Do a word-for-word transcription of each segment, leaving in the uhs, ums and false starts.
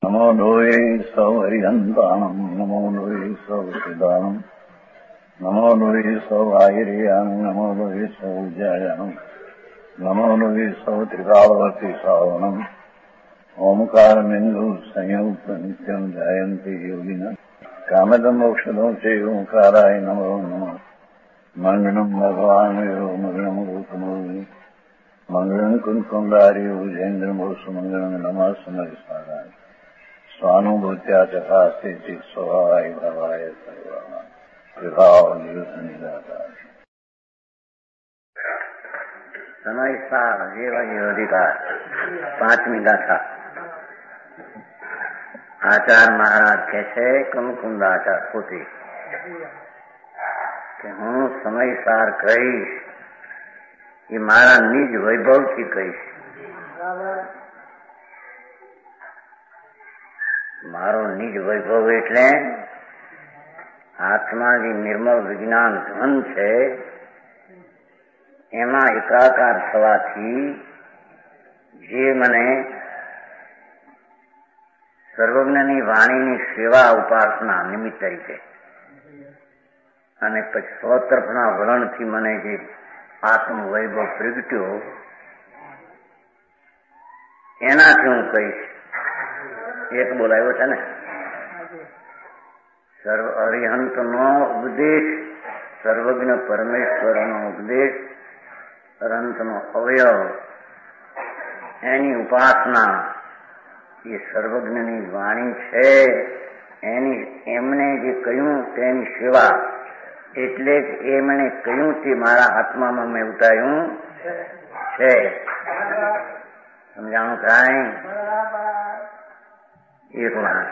नमो लोये सौहरिहन्ताणम् नमो लोये सौसिदानम् नमो लोये सौभागिर्यानम् नमो लोये सौविद्यायानम् नमो लोये सौत्रिकावती सावनम् ओंकारमिन्दु संयुक्त नित्यम् जायन्ति योगिनः कामदम् मोक्षदम् च ओंकाराय नमो नमः मङ्गलम् भगवान् यो मङ्गलम् रूपमोहि मङ्गलम् कुन्कुण्डारि भुजेन्द्रमोसु मङ्गलम् नमः समरिसाराय स्वानुभूत्या चकास्ते चित् स्वभावाय भवाय सर्वाणाम् विभाव निदाता समय सार जीवन अधिकार पांचवी गाथा। आचार्य महाराज कैसे कुमकुंदाचार पोते कि हूँ समय सार कहीश ये मारा निज वैभव की कहीश मारो निज वैभव एटले आत्मा जी निर्मल विज्ञान धन छे एमा एकाकार थवाथी जे मने सर्वज्ञनी वाणीनी सेवा उपासना निमित्त तरीके अने पछी स्वतर्फना वलणथी मने जे आत्म वैभव प्रगट्यो एनाथी हूँ कहीश एक बोलायो छे ने सर्व अरिहंत नो उपदेश सर्वज्ञ परमेश्वर नो उपदेश अनंत नो अवयव एनी उपासना ये सर्वज्ञनी वाणी छे एनी एमने जे कह्युं तेनी सेवा एटले ज एमणे कह्युं ते मारा आत्मामां मैं उतार्युं छे। समझाणुं काई एक વાર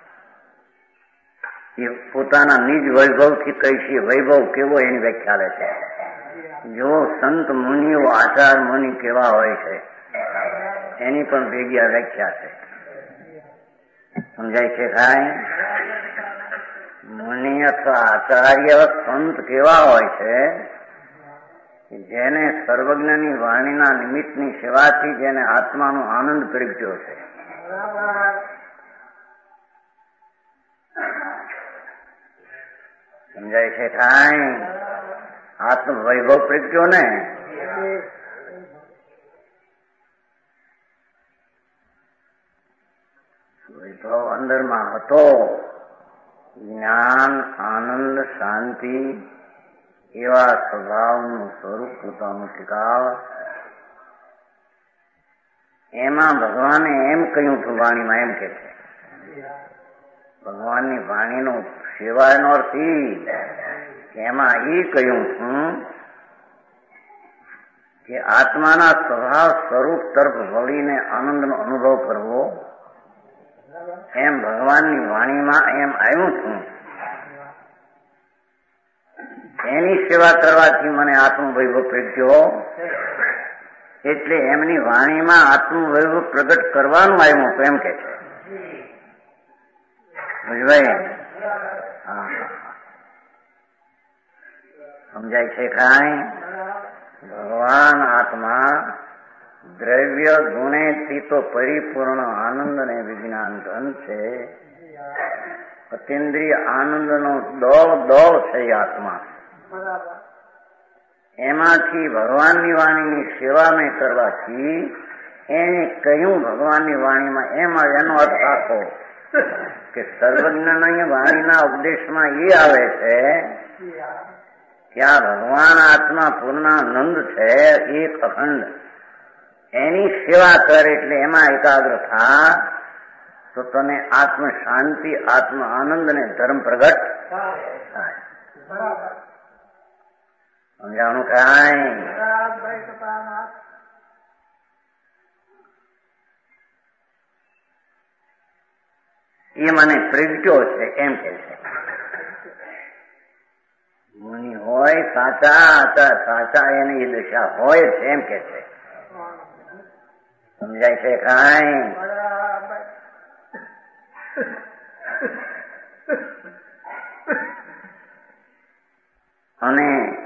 એ પોતાના નિજ વૈભવથી કહીશી વૈભવ કેવો એની વ્યાખ્યા લે છે। જો સંત મુનિઓ આચાર મુનિ કેવા હોય છે એની પણ ભેગી વ્યાખ્યા છે। સમજાય છે કાંઈ? મુનિ અથવા આચાર્ય સંત કેવા હોય છે જેને સર્વજ્ઞની વાણીના નિમિત્તની સેવાથી જેને આત્માનો આનંદ પ્રગટ્યો છે। समझाय छे काई? आत्म वैभव प्रगट्यो ने वैभव अंदर में हतो ज्ञान आनंद शांति एवा स्वभावनु स्वरूप पोतानुं टिकाव एमा भगवाने एम कह्युं छे वाणीमां एम के छे भगवाननी वाणीनो सेवानो अर्थ एमां ए कह्युं छुं कि आत्माना स्वभाव स्वरूप तरफ वळीने आनंदनो अनुभव करवो एम भगवाननी वाणीमां एम आव्युं छुं। एनी सेवा करवाथी मने आत्मवैभव प्रगट्यो एटले एमनी वाणीमां आत्मवैभव प्रगट करवानुं आव्युं तो एम के छे। बुझवाय? हाँ समझाय छे काई? भगवान आत्मा द्रव्य गुणे थी तो परिपूर्ण आनंद ने विज्ञान धन छे। अतीन्द्रिय आनंद नो दौड़ दौड़ छे आत्मा एमांथी भगवाननी वाणीनी सेवा में करवाथी एने कह्युं भगवाननी वाणीमां एमां एनो अर्थ आखो कि सर्वज्ञनी वाणीना उपदेशमां ए आवे छे क्या भगवान आत्मा पूर्णानंद छे एक अखंड एनी सेवा कर एटले एमां एकाग्र था तो तने आत्म शांति आत्म आनंद ने धर्म प्रगट थाय। समझाणुं काई? ये मने प्रगट्यो छे एम के छे। मुनि होय साचा आचार साचा एनी ए दशा होय छे एम के छे। समझाय छे काई? अने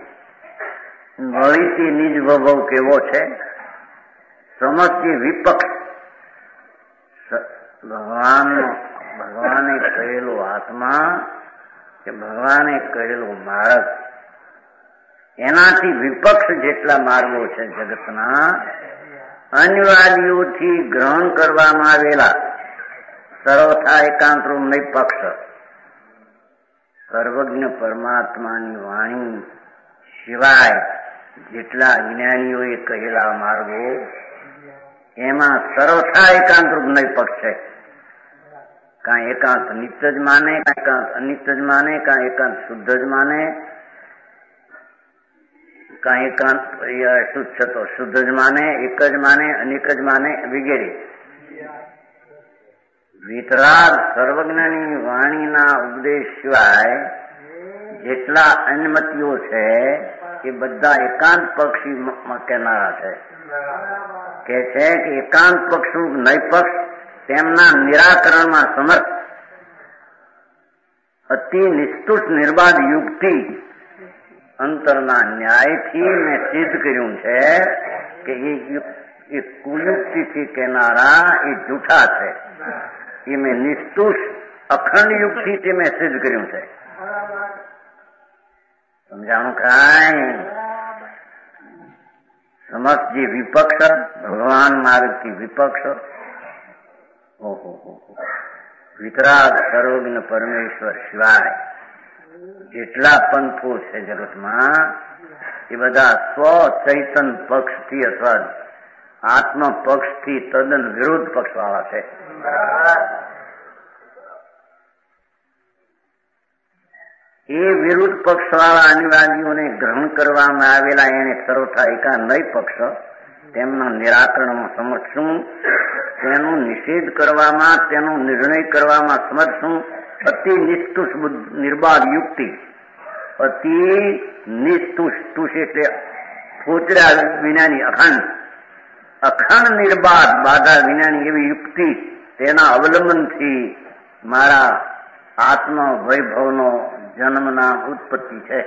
वळीથી નિજ વૈભવ કેવો છે? સમસ્ત વિપક્ષ ભગવાન ભગવાને કહેલું આત્મા કે ભગવાને કહેલું માર્ગ એનાથી વિપક્ષ જેટલા માર્ગો છે જગતના અનિવાર્યોથી ગ્રહણ કરવામાં આવેલા સર્વથા એકાંતરૂપ નિપક્ષ સર્વજ્ઞ પરમાત્માની વાણી સિવાય જેટલા અજ્ઞાનીઓએ કહેલા માર્ગો એમાં સર્વથા એકાંતરૂપ નિપક્ષ છે. કાં એકાંત નિત્ય જ માને, કાં એકાંત અનિત્ય જ માને, કાં એકાંત શુદ્ધ જ માને, કાં એકાંત શુદ્ધ છે તો શુદ્ધ જ માને, એક જ માને, અનેક જ માને વગેરે. વિતરાગ સર્વજ્ઞની વાણીના ઉપદેશ સિવાય જેટલા અન્મતિઓ છે એ બધા એકાંત પક્ષી કહેનારા છે. કે છે કે એકાંત પક્ષનું નૈપક્ષ તેમના નિરાકરણમાં સમર્થ અતિ નિષ્ઠુષ નિર્બાધ યુક્તિ અંતરના ન્યાયથી મેં સિદ્ધ કર્યું છે કે એ કુયુક્તિથી કહેનારા એ જૂઠા છે. એ મેં નિષ્ઠુષ અખંડ યુક્તિથી મેં સિદ્ધ કર્યું છે. સમજાણું કાંઈ? સમસ્ત જે વિપક્ષ ભગવાન માર્ગથી વિપક્ષ ઓહો હો વિતરાગ સર્વજ્ઞ પરમેશ્વર સિવાય જેટલા પંથો છે જગતમાં એ બધા સ્વ ચૈતન પક્ષથી અથવા આત્મ પક્ષથી તદ્દન વિરુદ્ધ પક્ષ વાળા છે. એ વિરુદ્ધ પક્ષ વાળા અનિવાર્યોને ગ્રહણ કરવામાં આવેલા એને સર્વથા એકાંત પક્ષ તેમના નિરાકરણમાં સમર્થ છું, તેનું નિષેધ કરવામાં, તેનો નિર્ણય કરવામાં સમર્થ છું. અતિ નિષ્ઠુષ નિર્બાધ યુક્તિ, અતિ નિષ્ઠુષ તુષ એટલે ફોચરા વિનાની અખંડ અખંડ નિર્બાધ બાધા વિનાની એવી યુક્તિ તેના અવલંબનથી મારા આત્મ વૈભવનો જન્મના ઉત્પત્તિ છે.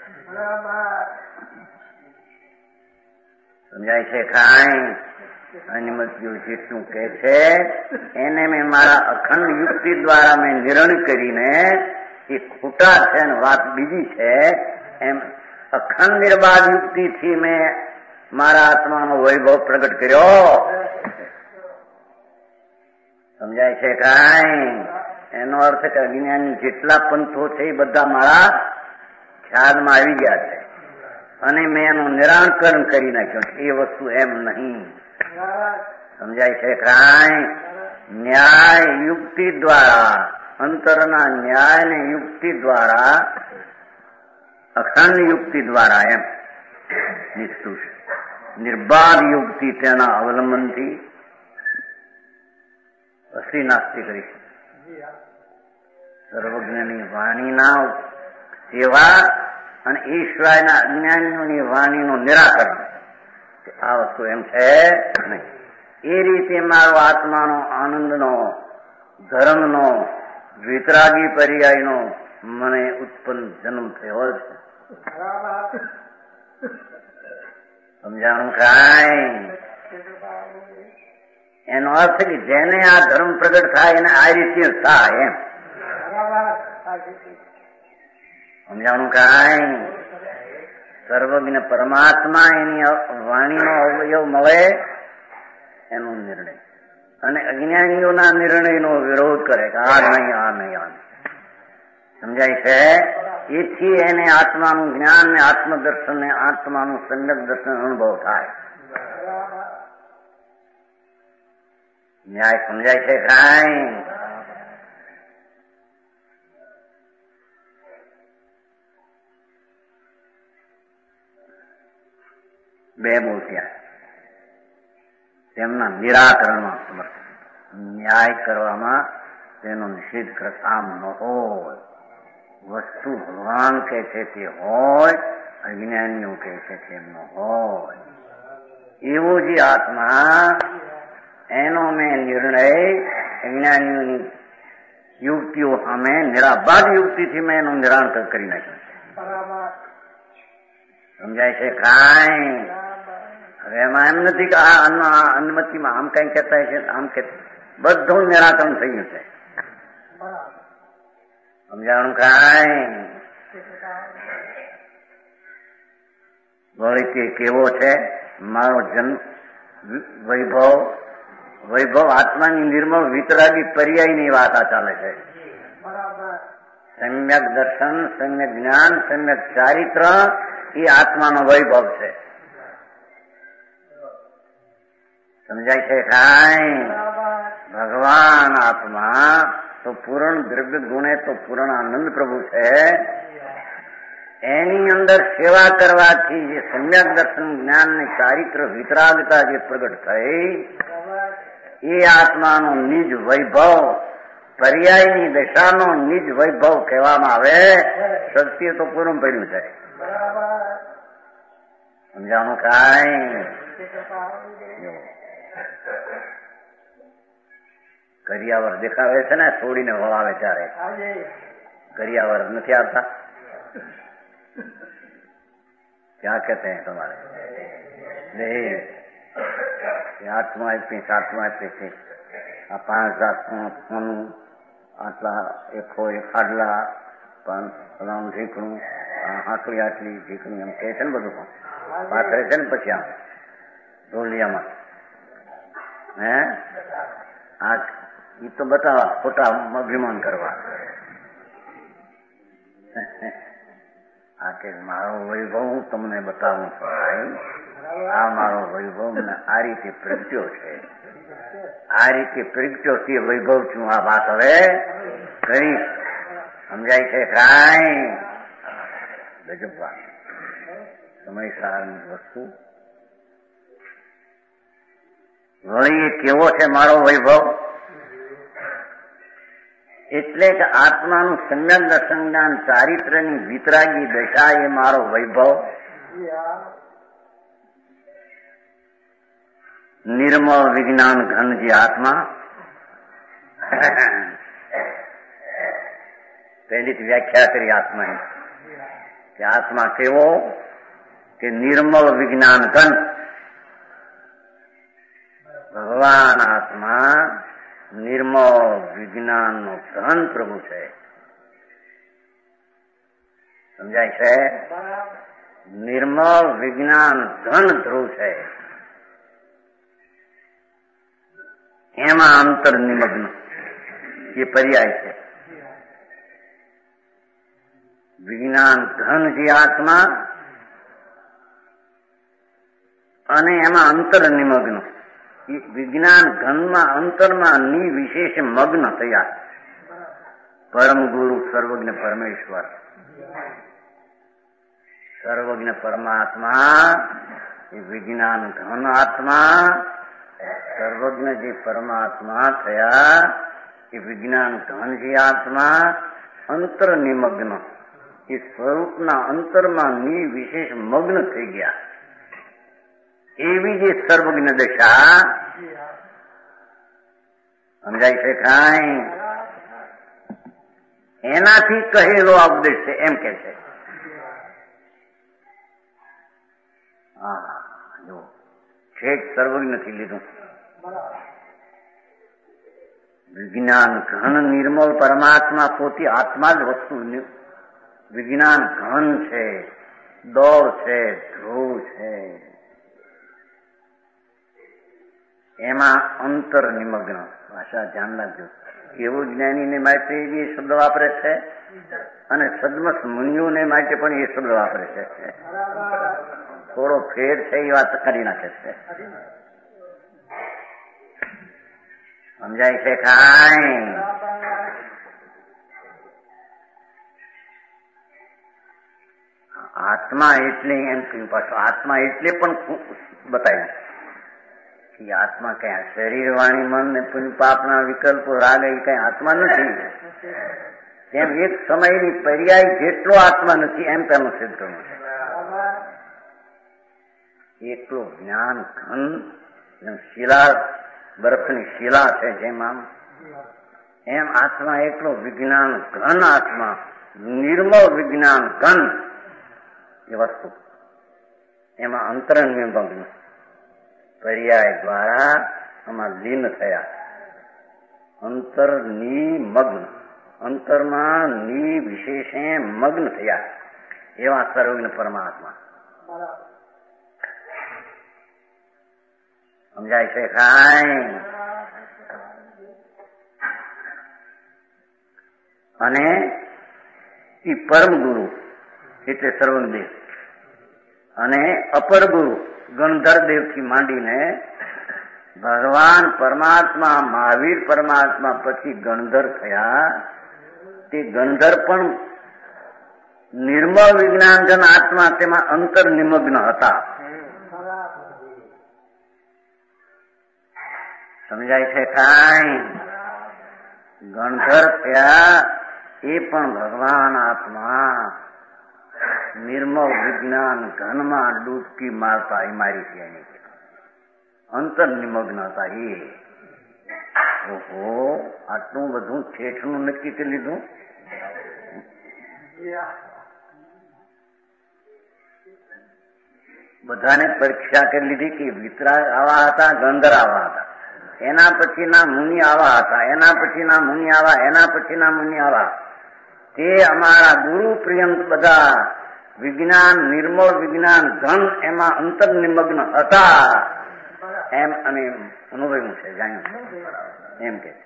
સમજાય છે કાંઈ? અનિમતિઓ જેટલું કહે છે એને મેં મારા અખંડ યુક્તિ દ્વારા મેં નિર્ણય કરીને એ ખોટા છે ને વાત બીજી છે એમ અખંડ નિર્બાધ યુક્તિથી મેં મારા આત્માનો વૈભવ પ્રગટ કર્યો. સમજાય છે કાંઈ? એનો અર્થ કે અજ્ઞાની જેટલા પંથો છે એ બધા મારા ખ્યાલમાં આવી ગયા છે અને મેં એનું નિરાકરણ કરી નાખ્યું છે. એ વસ્તુ એમ નહીં. સમજાય છે કાંઈ? ન્યાય યુક્તિ દ્વારા, અંતરના ન્યાય ને યુક્તિ દ્વારા, અખંડ યુક્તિ દ્વારા એમ નિષ્ઠુષ નિર્બાધ યુક્તિ તેના અવલંબનથી અસલી નાસ્તી કરી સર્વજ્ઞની વાણીના સેવા અને ઈશ્વરના અજ્ઞાનીઓની વાણીનું નિરાકરણ. આ વસ્તુ એમ છે નહીં. એ રીતે મારો આત્માનો આનંદનો ધર્મનો વિતરાગી પર્યાયનો મને ઉત્પન્ન જન્મ થયો છે. સમજાણું કાંઈ? એનો અર્થ કે જેને આ ધર્મ પ્રગટ થાય એને આ રીતે થાય એમ. સમજાણું કાંઈ? સર્વજ્ઞ પરમાત્મા એની વાણીનો અવયવ મળે એનો નિર્ણય અને અજ્ઞાનીઓના નિર્ણયનો વિરોધ કરે કે આ નહીં, આ નહીં, આ નહીં. સમજાય છે? એથી એને આત્માનું જ્ઞાન ને આત્મદર્શન ને આત્માનું સમ્યક દર્શન અનુભવ થાય. ન્યાય સમજાય છે કાંઈ? બે બોલ્યા તેમના નિરાકરણમાં સમર્થ, ન્યાય કરવામાં તેનો નિષેધ કરતા ન હોય. વસ્તુ ભગવાન કહે છે તે હોય, અજ્ઞાનીઓ કહે છે તેમ ન હોય. એવો જે આત્મા એનો મેં નિર્ણય અજ્ઞાનીઓની યુક્તિઓ સામે નિરાબાદ યુક્તિથી મેં એનું નિરાકરણ કરી નાખ્યું છે. સમજાય છે કાંઈ? હવે એમાં એમ નથી કે આ અન્નમતિમાં આમ કઈ કહેતા છે, આમ કે બધું નિરાકરણ થયું છે. સમજાણું કાંઈ? વળી કે કેવો છે મારો જન્મ વૈભવ? વૈભવ આત્માની નિર્મળ વિતરાગી પર્યાયની વાત આ ચાલે છે. સમ્યક દર્શન, સમ્યક જ્ઞાન, સમ્યક ચારિત્ર એ આત્માનો વૈભવ છે. સમજાય છે કાંઈ? ભગવાન આત્મા તો પૂર્ણ દ્રવ્ય ગુણે તો પૂર્ણ આનંદ પ્રભુ છે. એની અંદર સેવા કરવાથી જે સમ્યક દર્શન જ્ઞાન ને ચારિત્ર વિતરાગતા જે પ્રગટ થઈ એ આત્માનો નિજ વૈભવ, પર્યાયની દશાનો નિજ વૈભવ કહેવામાં આવે. સત્ય તો પૂરું પડ્યું છે. સમજાણું કાંઈ? કરિયાવર દેખાવે છે ને, છોડીને વળાવે ત્યારે કરિયાવર નથી આવતા. क्या कहते हैं तुम्हारे नहीं આઠમા આપી સાતમા આપી છે આ પાંચ જાતનું આટલા એકો એક આડલા પાંચ રાઉન્ડ ઢીકણું આટલી આટલી ઢીકણી એમ કહે છે ને બધું પાથરે છે ને પછી આમ ઢોલિયામાં હે આ એ તો બતાવવા ખોટા અભિમાન કરવા આ કે મારો વૈભવ હું તમને બતાવું છું. આ મારો વૈભવ મને આ રીતે પ્રગટ્યો છે. આ રીતે પ્રગટ્યો તે વૈભવ છું. આ વાત હવે કરી સમજાય છે કાંઈ? ગજબ વાત. સમય સારની વસ્તુ વળી એ કેવો છે મારો વૈભવ? એટલે કે આત્માનું સમ્યક દર્શન જ્ઞાન ચારિત્રની વિતરાગી દશા એ મારો વૈભવ. નિર્મળ વિજ્ઞાન ઘન જે આત્મા પહેલી વ્યાખ્યા કરી આત્માની કે આત્મા કેવો? કે નિર્મળ વિજ્ઞાન ઘન. ભગવાન આત્મા નિર્મળ વિજ્ઞાન નો ઘન પ્રભુ છે. સમજાય છે? નિર્મળ વિજ્ઞાન ઘન ધ્રુવ છે. એમાં અંતર નિમગ્ન એ પર્યાય છે. વિજ્ઞાન ઘન જે આત્મા અને એમાં અંતર નિમગ્ન. વિજ્ઞાન ઘનમાં અંતરમાં નિવિશેષ મગ્ન થયા. પરમ ગુરુ સર્વજ્ઞ પરમેશ્વર, સર્વજ્ઞ પરમાત્મા એ વિજ્ઞાન ઘન આત્મા, સર્વજ્ઞ જે પરમાત્મા થયા એ વિજ્ઞાન ઘન જે આત્મા અંતર નિમગ્ન એ સ્વરૂપના અંતરમાં નિવિશેષ મગ્ન થઈ ગયા. એવી જે સર્વજ્ઞ દશા સમજાય છે કાંઈ? એનાથી કહેલો ઉપદેશ છે એમ કે છે. હા જો છેક સર્વજ્ઞથી લીધું. વિજ્ઞાન ઘન નિર્મળ પરમાત્મા પોતે આત્મા જ વસ્તુ વિજ્ઞાન ઘન છે, દોડ છે, ધ્રુવ છે. એમાં અંતર નિમગ્ન. ભાષા ધ્યાન રાખજો. એવું જ્ઞાનીને માટે એ શબ્દ વાપરે છે અને સદમત મુનિઓને માટે પણ એ શબ્દ વાપરે છે. થોડો ફેર છે એ વાત કરી નાખે છે. સમજાય છે કાંઈ? આત્મા એટલે એમ કહ્યું પાછું આત્મા એટલે પણ બતાવ્યું કે આત્મા કઈ શરીર વાણી મન ને પુણ્ય પાપના વિકલ્પો રાગ એ કઈ આત્મા નથી. તેમ એક સમયની પર્યાય જેટલો આત્મા નથી એમ તેનું સિદ્ધ કરવું છે. એટલો જ્ઞાન ઘન જેમ શિલા બરફની શિલા છે જેમ આમ એમ આત્મા એટલો વિજ્ઞાન ઘન આત્મા નિર્મળ વિજ્ઞાન ઘન એ વસ્તુ એમાં અંતરંગ ભંગ પર્યાય દ્વારા આમાં લીન થયા. અંતરની મગ્ન, અંતરમાં ની વિશેષે મગ્ન થયા એવા સર્વજ્ઞ પરમાત્મા. સમજાય છે કાંઈ? અને એ પરમ ગુરુ એટલે સર્વજ્ઞદેવ અને અપર ગુરુ ગણધરદેવ થી માંડીને ભગવાન પરમાત્મા મહાવીર પરમાત્મા પછી ગણધર થયા. તે ગણધર પણ નિર્મળ વિજ્ઞાનજન આત્મા તેમાં અંતર નિમગ્ન હતા. સમજાય છે કાંઈ? ગણધર થયા એ પણ ભગવાન આત્મા નિર્મળ વિજ્ઞાન ઘનમાં ડૂબકી મારતા એ મારી છે એની અંતર નિમગ્ન હતા. એ ઓહો, આટલું બધું ઠેઠનું નક્કી કરી લીધું. બધાને પરીક્ષા કરી લીધી કે વિતરા આવા હતા, ગંધર આવા હતા, એના પછીના મુનિ આવા હતા, એના પછીના મુનિ આવા, એના પછીના મુનિ આવા. તે અમારા ગુરુ પ્રિયંત બધા વિજ્ઞાન, નિર્મળ વિજ્ઞાન ઘન એમાં અંતર નિમગ્ન હતા એમ અમે અનુભવ્યું છે, જાણ્યું એમ કે.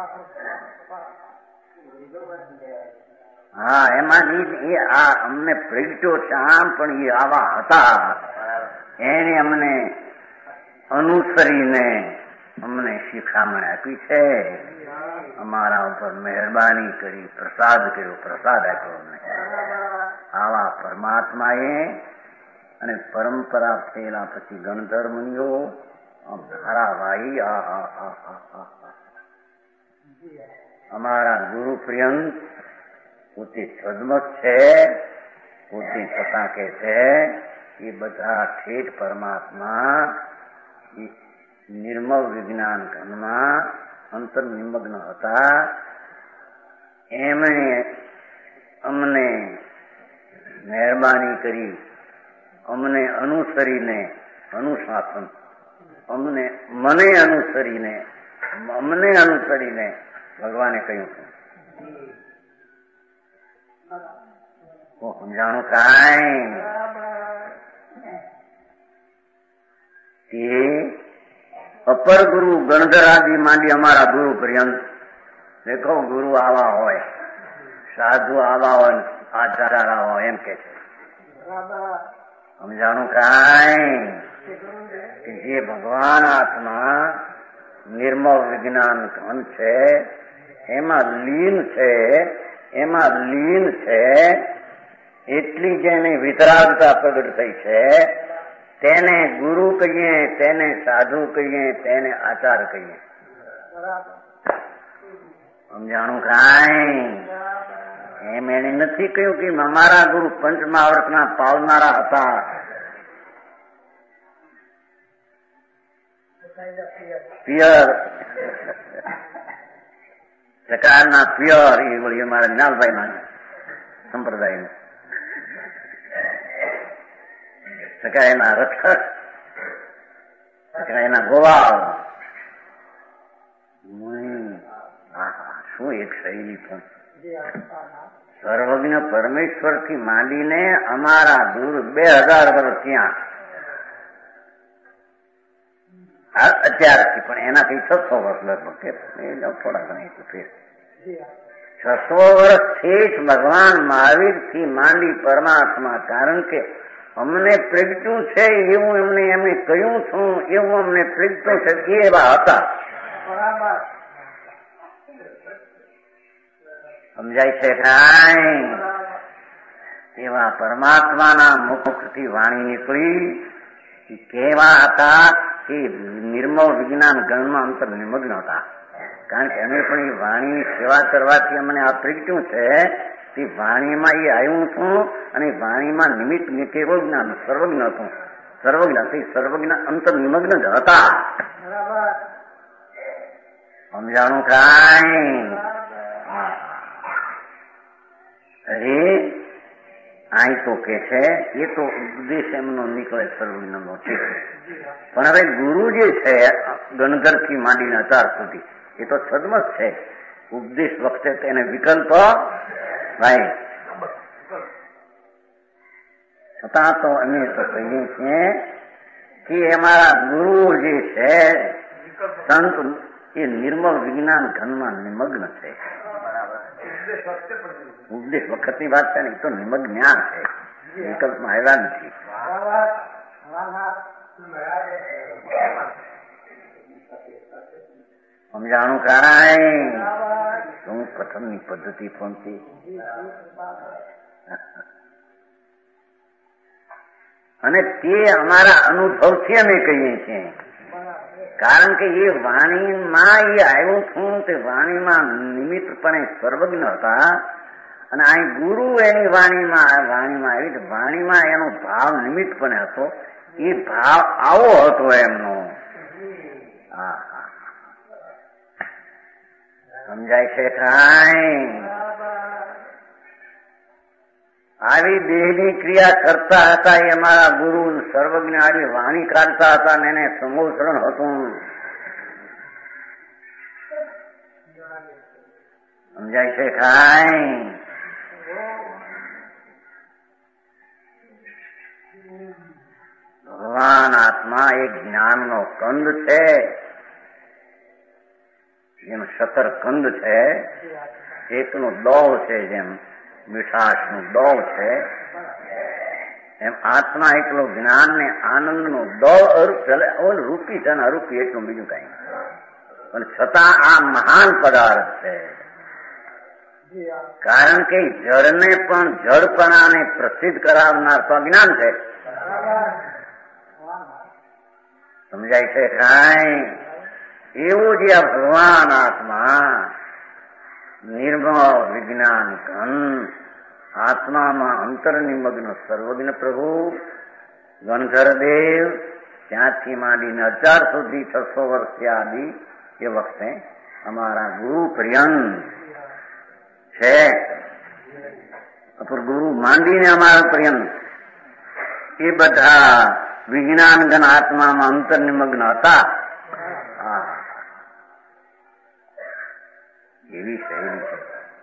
હા, એમાં એ આ અમને પ્રગટ્યો છે આમ, પણ એ આવા હતા એને અમને અનુસરીને અમને શિખામણ આપી છે. અમારા ઉપર મહેરબાની કરી, પ્રસાદ કર્યો, પ્રસાદ આપ્યો અમને. આવા પરમાત્માએ અને પરંપરા થયેલા પછી ગણધર મુનિઓ ધારાવાહી અમારા ગુરુ પ્રિયંત પોતે સદમત છે, પોતે છતાં કે છે એ બધા ઠેઠ પરમાત્મા નિર્મળ વિજ્ઞાન ઘનમાં અંતર નિમગ્ન હતા. એમણે અમને મહેરબાની કરી, અમને અનુસરીને અનુશાસન, અમને મને અનુસરીને અમને અનુસરીને ભગવાને કહ્યું છે. સમજાણું કાંઈ? તે અપર ગુરુ ગણધરાદી માંડી અમારા ગુરુ પર્યંત દેખો, ગુરુ આવા હોય, સાધુ આવા હોય, આચાર્ય આવા હોય એમ કે છે. સમજાણું કાંઈ? કે જે ભગવાન આત્મા નિર્મળ વિજ્ઞાન ઘન છે, એમાં લીન છે, એમાં લીન છે, એટલી જેની વિતરાગતા પ્રગટ થઈ છે તેને ગુરુ કહીએ, તેને સાધુ કહીએ, તેને આચાર કહીએ. સમજાણું કાંઈ? એમ એને નથી કહ્યું કે અમારા ગુરુ પંચમહાવર્તના પાવનારા હતા. પિયર પ્રકારના પિયર એ વળી અમારા જ્ઞાનભાઈ ના સંપ્રદાય એના રક્ષક, એના ગોવાળ. શું એક શૈલી પણ! સર્વજ્ઞ પરમેશ્વર થી માંડીને અમારા ગુરુ બે હજાર વર્ષ ત્યાં અત્યારથી, પણ એનાથી છસો વર્ષ લગભગ થોડા ઘણા ફેર છસો વર્ષથી જ ભગવાન મહાવીર થી માંડી પરમાત્મા, કારણ કે અમને પ્રગટ્યું છે એવું એમને એમને કહ્યું છું, એવું અમને પ્રગટ્યું છે એવા હતા. સમજાય છે કાંઈ? એવા પરમાત્માના મુખથી વાણી નીકળી કેવા હતા કે નિર્મળ વિજ્ઞાન ગણમાં અંતર નિમગ્ન હતા. કારણ કે અમે પણ એ વાણી સેવા કરવાથી અમને આ પ્રગટ્યું છે. તે વાણીમાં એ આવ્યું છું અને વાણીમાં નિમિત્ત કેવો જ્ઞાન સર્વજ્ઞ હતું. સર્વજ્ઞ તે સર્વજ્ઞ અંતર નિમગ્ન જ હતા. સમજાણું કાંઈ? અરે અહીં તો કે છે એ તો ઉપદેશ એમનો નીકળે સર્વજ્ઞનો છે, પણ હવે ગુરુ જે છે ગણધર થી માંડીને અત્યાર સુધી એ તો સદમત છે. ઉપદેશ વખતે તેને વિકલ્પ ભાઈ છતાં તો અમે તો કહીએ છીએ કે અમારા ગુરુ જે છે સંત એ નિર્મળ વિજ્ઞાન ઘનમાં નિમગ્ન છે. ઉપદેશ વખતની વાત છે ને, એ તો નિમગ્ન જ્ઞાન છે, વિકલ્પમાં આવ્યા નથી. સમજાણું કારાય શું કથનની પદ્ધતિ પહોંચી. અને તે અમારા અનુભવથી અમે કહીએ છીએ, કારણ કે એ વાણીમાં એ આવ્યું છું તે વાણીમાં નિમિત્તપણે સર્વજ્ઞ હતા, અને અહીં ગુરુ એની વાણીમાં વાણીમાં આવી તો વાણીમાં એનો ભાવ નિમિત્તપણે હતો. એ ભાવ આવો હતો એમનો. હા હા સમજાય છે કાંઈ? આવી દેહની ક્રિયા કરતા હતા એ અમારા ગુરુ સર્વજ્ઞ. આવી વાણી કાઢતા હતા ને એને સંગોચરણ હતું. સમજાય છે કાંઈ? ભગવાન આત્મા એક જ્ઞાનનો કંદ છે, જેમ શતર કંદ છે, એકનો દોવ છે, જેમ મીઠાશનું દોવ છે, એમ આત્મા એકલો જ્ઞાન ને આનંદ નો દોવ રૂપી છે ને અરૂપી એટલું બીજું કઈ. પણ છતાં આ મહાન પદાર્થ છે, કારણ કે જળને પણ જળપણાને પ્રસિદ્ધ કરાવનાર તો જ્ઞાન છે. સમજાય છે કાંઈ? એવું જે આ ભગવાન આત્મા નિર્મળ વિજ્ઞાન ઘન આત્મામાં અંતર્નિમગ્ન સર્વજ્ઞ પ્રભુ ગણધરદેવ ત્યાંથી માંડીને હજાર સુધી છસો વર્ષ આદિ એ વખતે અમારા ગુરુ પર્યંત છે. ગુરુ માંડીને અમારા પર્યંત એ બધા વિજ્ઞાન ઘન આત્મામાં અંતર્નિમગ્ન હતા. એવી શૈલી છે.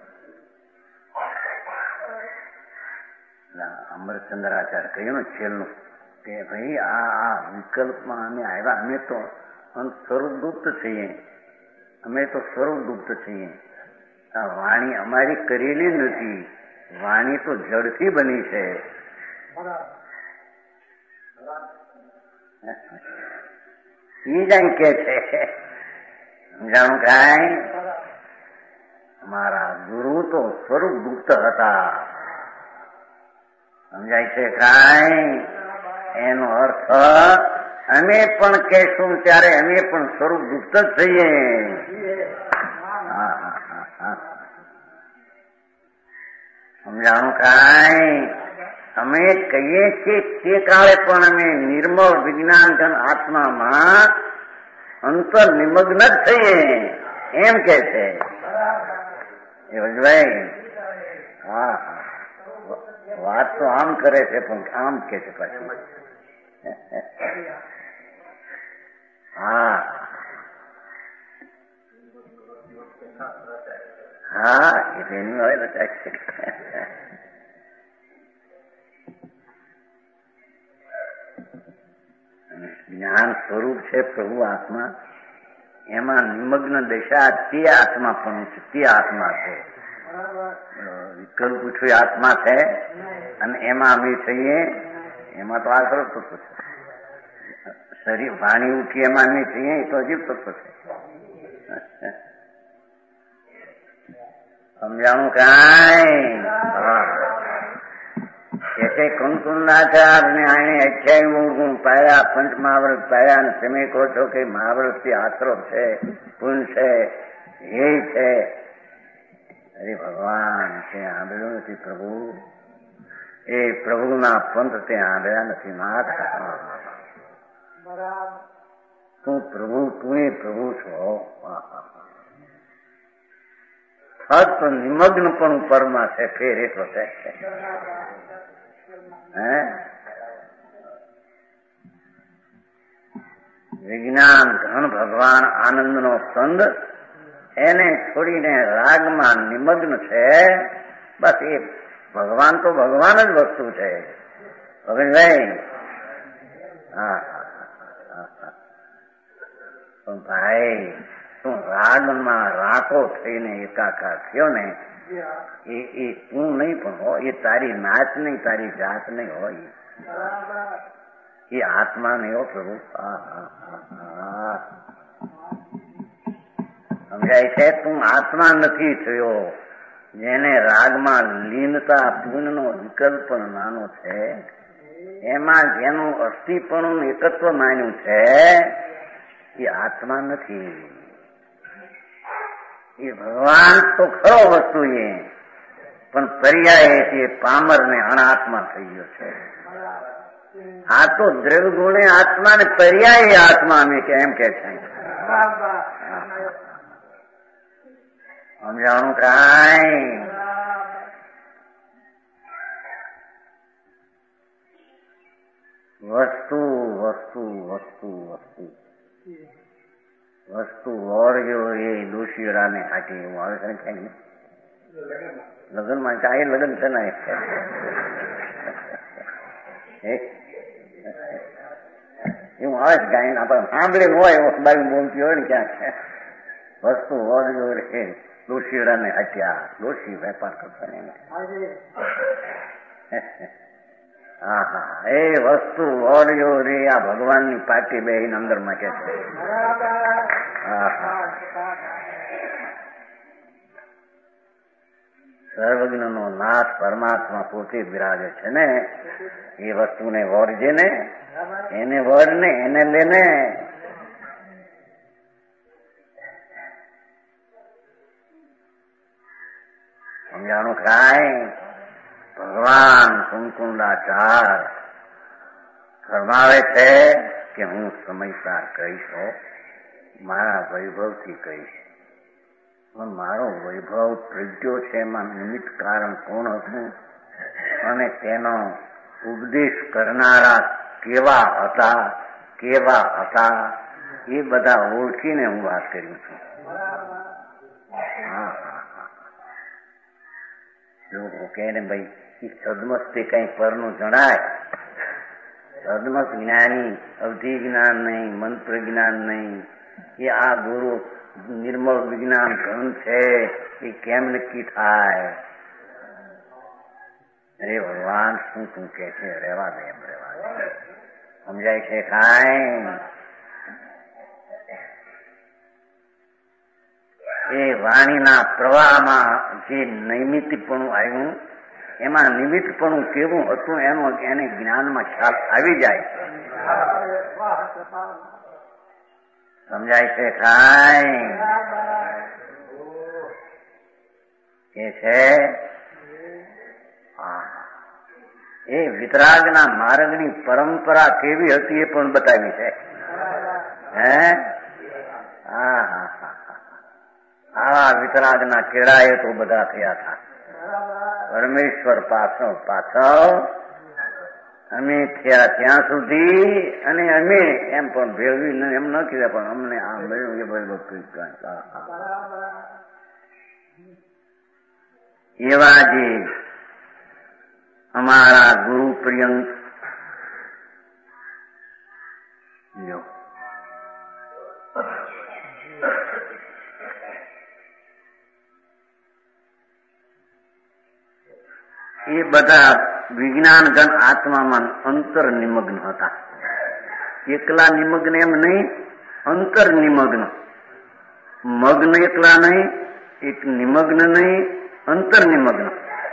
અમરચંદ્રાચાર્ય કહ્યું ને છેલ્લું કે ભાઈ આ આ વિકલ્પમાં અમે આવ્યા, અમે તો સ્વરૂપગુપ્ત છીએ, અમે તો સ્વરૂપગુપ્ત છીએ. આ વાણી અમારી કરેલી નથી, વાણી તો જડથી બની છે. એ જ કે છે. સમજાણું કાંઈ? અમારા ગુરુ તો સ્વરૂપ ગુપ્ત હતા. સમજાય છે કાંઈ? એનો અર્થ અમે પણ કહેશું ત્યારે અમે પણ સ્વરૂપ ગુપ્ત જ થઈએ. સમજાણું કાંઈ? અમે કહીએ છીએ તે કાળે પણ અમે નિર્મળ વિજ્ઞાન ઘન આત્મામાં અંતર નિમગ્ન જ થઈએ એમ કે છે. ભાઈ હા વાત તો આમ કરે છે પણ આમ કે છે પાછી. હા હા એ તેની હોય બતાવે છે. જ્ઞાન સ્વરૂપ છે પ્રભુ આત્મા, એમાં નિમગ્ન દશા તે આત્મા પણ છે, તે આત્મા છે. વિકલ્પ પૂછ્યું આત્મા છે અને એમાં અમે થઈએ, એમાં તો આ સ્વરૂપ તત્વ છે. શરીર વાણી ઉઠી એમાં અમે થઈએ એ તો અજીબ તત્વ છે. સમજાણું કાંઈ? કે કંકુંદાચાર્ય ને આને અઠ્યાવીસ ગુણ પાડ્યા, પંચ મહાવ્રત પાડ્યા, અને તમે કહો છો કે મહાવ્રત થી આશરો છે, પુન છે, હે છે. અરે ભગવાન ત્યાં આંબેલું નથી પ્રભુ, એ પ્રભુના પંથ ત્યાં આંબેલા નથી. નાથ તું પ્રભુ, તું એ પ્રભુ છો. ફક્ત નિમગ્ન પણ પરમાં છે, ફેર એટલો છે. હે વિજ્ઞાન ઘન ભગવાન આનંદ નો કંદ એને છોડીને રાગમાં નિમગ્ન છે. બસ એ ભગવાન તો ભગવાન જ વસ્તુ છે. ભગવાનભાઈ હા પણ ભાઈ તું રાગમાં રાકો થઈને એકાકાર થયો ને એ એ તું નહીં પણ હોય, એ તારી નાચ નહીં, તારી જાત નહીં હોય, એ આત્મા નહીં હો પ્રભુ. સમજાય છે? તું આત્મા નથી થયો. જેને રાગમાં લીનતા પૂનનો વિકલ્પ નાનો છે, એમાં જેનું અસ્થિપણું એકત્વ માન્યું છે, એ આત્મા નથી. એ ભગવાન તો ખરો વસ્તુ એ, પણ પર્યાય છે પામર ને અનાત્મા થઈ ગયો છે. આ તો દ્રવ્ય ગુણે આત્મા ને પર્યાય આત્મા અમે કે એમ કે છે. સમજાણું કાંઈ? વસ્તુ વસ્તુ વસ્તુ વસ્તુ વસ્તુ ઓરજો એ દોશીરાને કાઢી એવું આવે છે ક્યાંય લગ્નમાં કાંઈ લગ્ન છે ને એવું આવે છે કાંઈ આપણે સાંભળેલું હોય એવો બાવી બોલતી હોય ને ક્યાંક વસ્તુ ઓરજો રે દોશીરાને હટ્યા. દોશી વેપાર કરતા ને હા હા એ વસ્તુ ઓરજો રે આ ભગવાનની પાટી બે અંદર માં કે છે. હા હા સર્વજ્ઞ નો નાથ પરમાત્મા પોતે બિરાજે છે ને, એ વસ્તુને વરજે ને, એને વર ને એને લેને. સમજાણું કાંઈ? ભગવાન કુંકુંડાચાર ફરમાવે છે કે હું સમયસાર કહીશ, મારા વૈભવથી કહીશ. પણ મારો વૈભવ પ્રજ્ઞો છે, એમાં નિમિત્ત કારણ કોણ હતું અને તેનો ઉપદેશ કરનારા કેવા હતા, કેવા હતા, એ બધા ઓળખીને હું વાત કરી છું. હા હા હા જો કે ને ભાઈ એ સદમસ્તે કઈ પરનું જણાય, સદમસ્ત જ્ઞાની અવધિ જ્ઞાન નહીં, મંત્ર જ્ઞાન નહીં, એ આ ગુરુ નિર્મળ વિજ્ઞાન ગ્રંથ છે, એ કેમ નક્કી થાય? અરે ભગવાન શું શું કે છે? રહેવા દે એમ રહેવા દે. સમજાય છે કાંઈ? એ વાણીના પ્રવાહમાં જે નૈમિત્તિકપણું આવ્યું, એમાં નિમિત્તપણું કેવું હતું એનો એને જ્ઞાનમાં ખ્યાલ આવી જાય. સમજાય છે કાંઈ? કે છે એ વિતરાગના માર્ગની પરંપરા કેવી હતી એ પણ બતાવી છે. હે હા હા હા આવા વિતરાગના કેળાએ તો બધા થયા હતા. પરમેશ્વર પાછળ પાછળ અમે થયા ત્યાં સુધી, અને અમે એમ પણ ભેળવી એમ ન કહેવાય, પણ અમને આ મળ્યું એ બધું એવા જે અમારા ગુરુ પ્રિયંક એ બધા વિજ્ઞાન ગણ આત્મામાં અંતર નિમગ્ન હતા. એકલા નિમગ્ન એમ નહીં, અંતર નિમગ્ન. મગ્ન એકલા નહીં, એક નિમગ્ન નહીં, અંતર નિમગ્ન.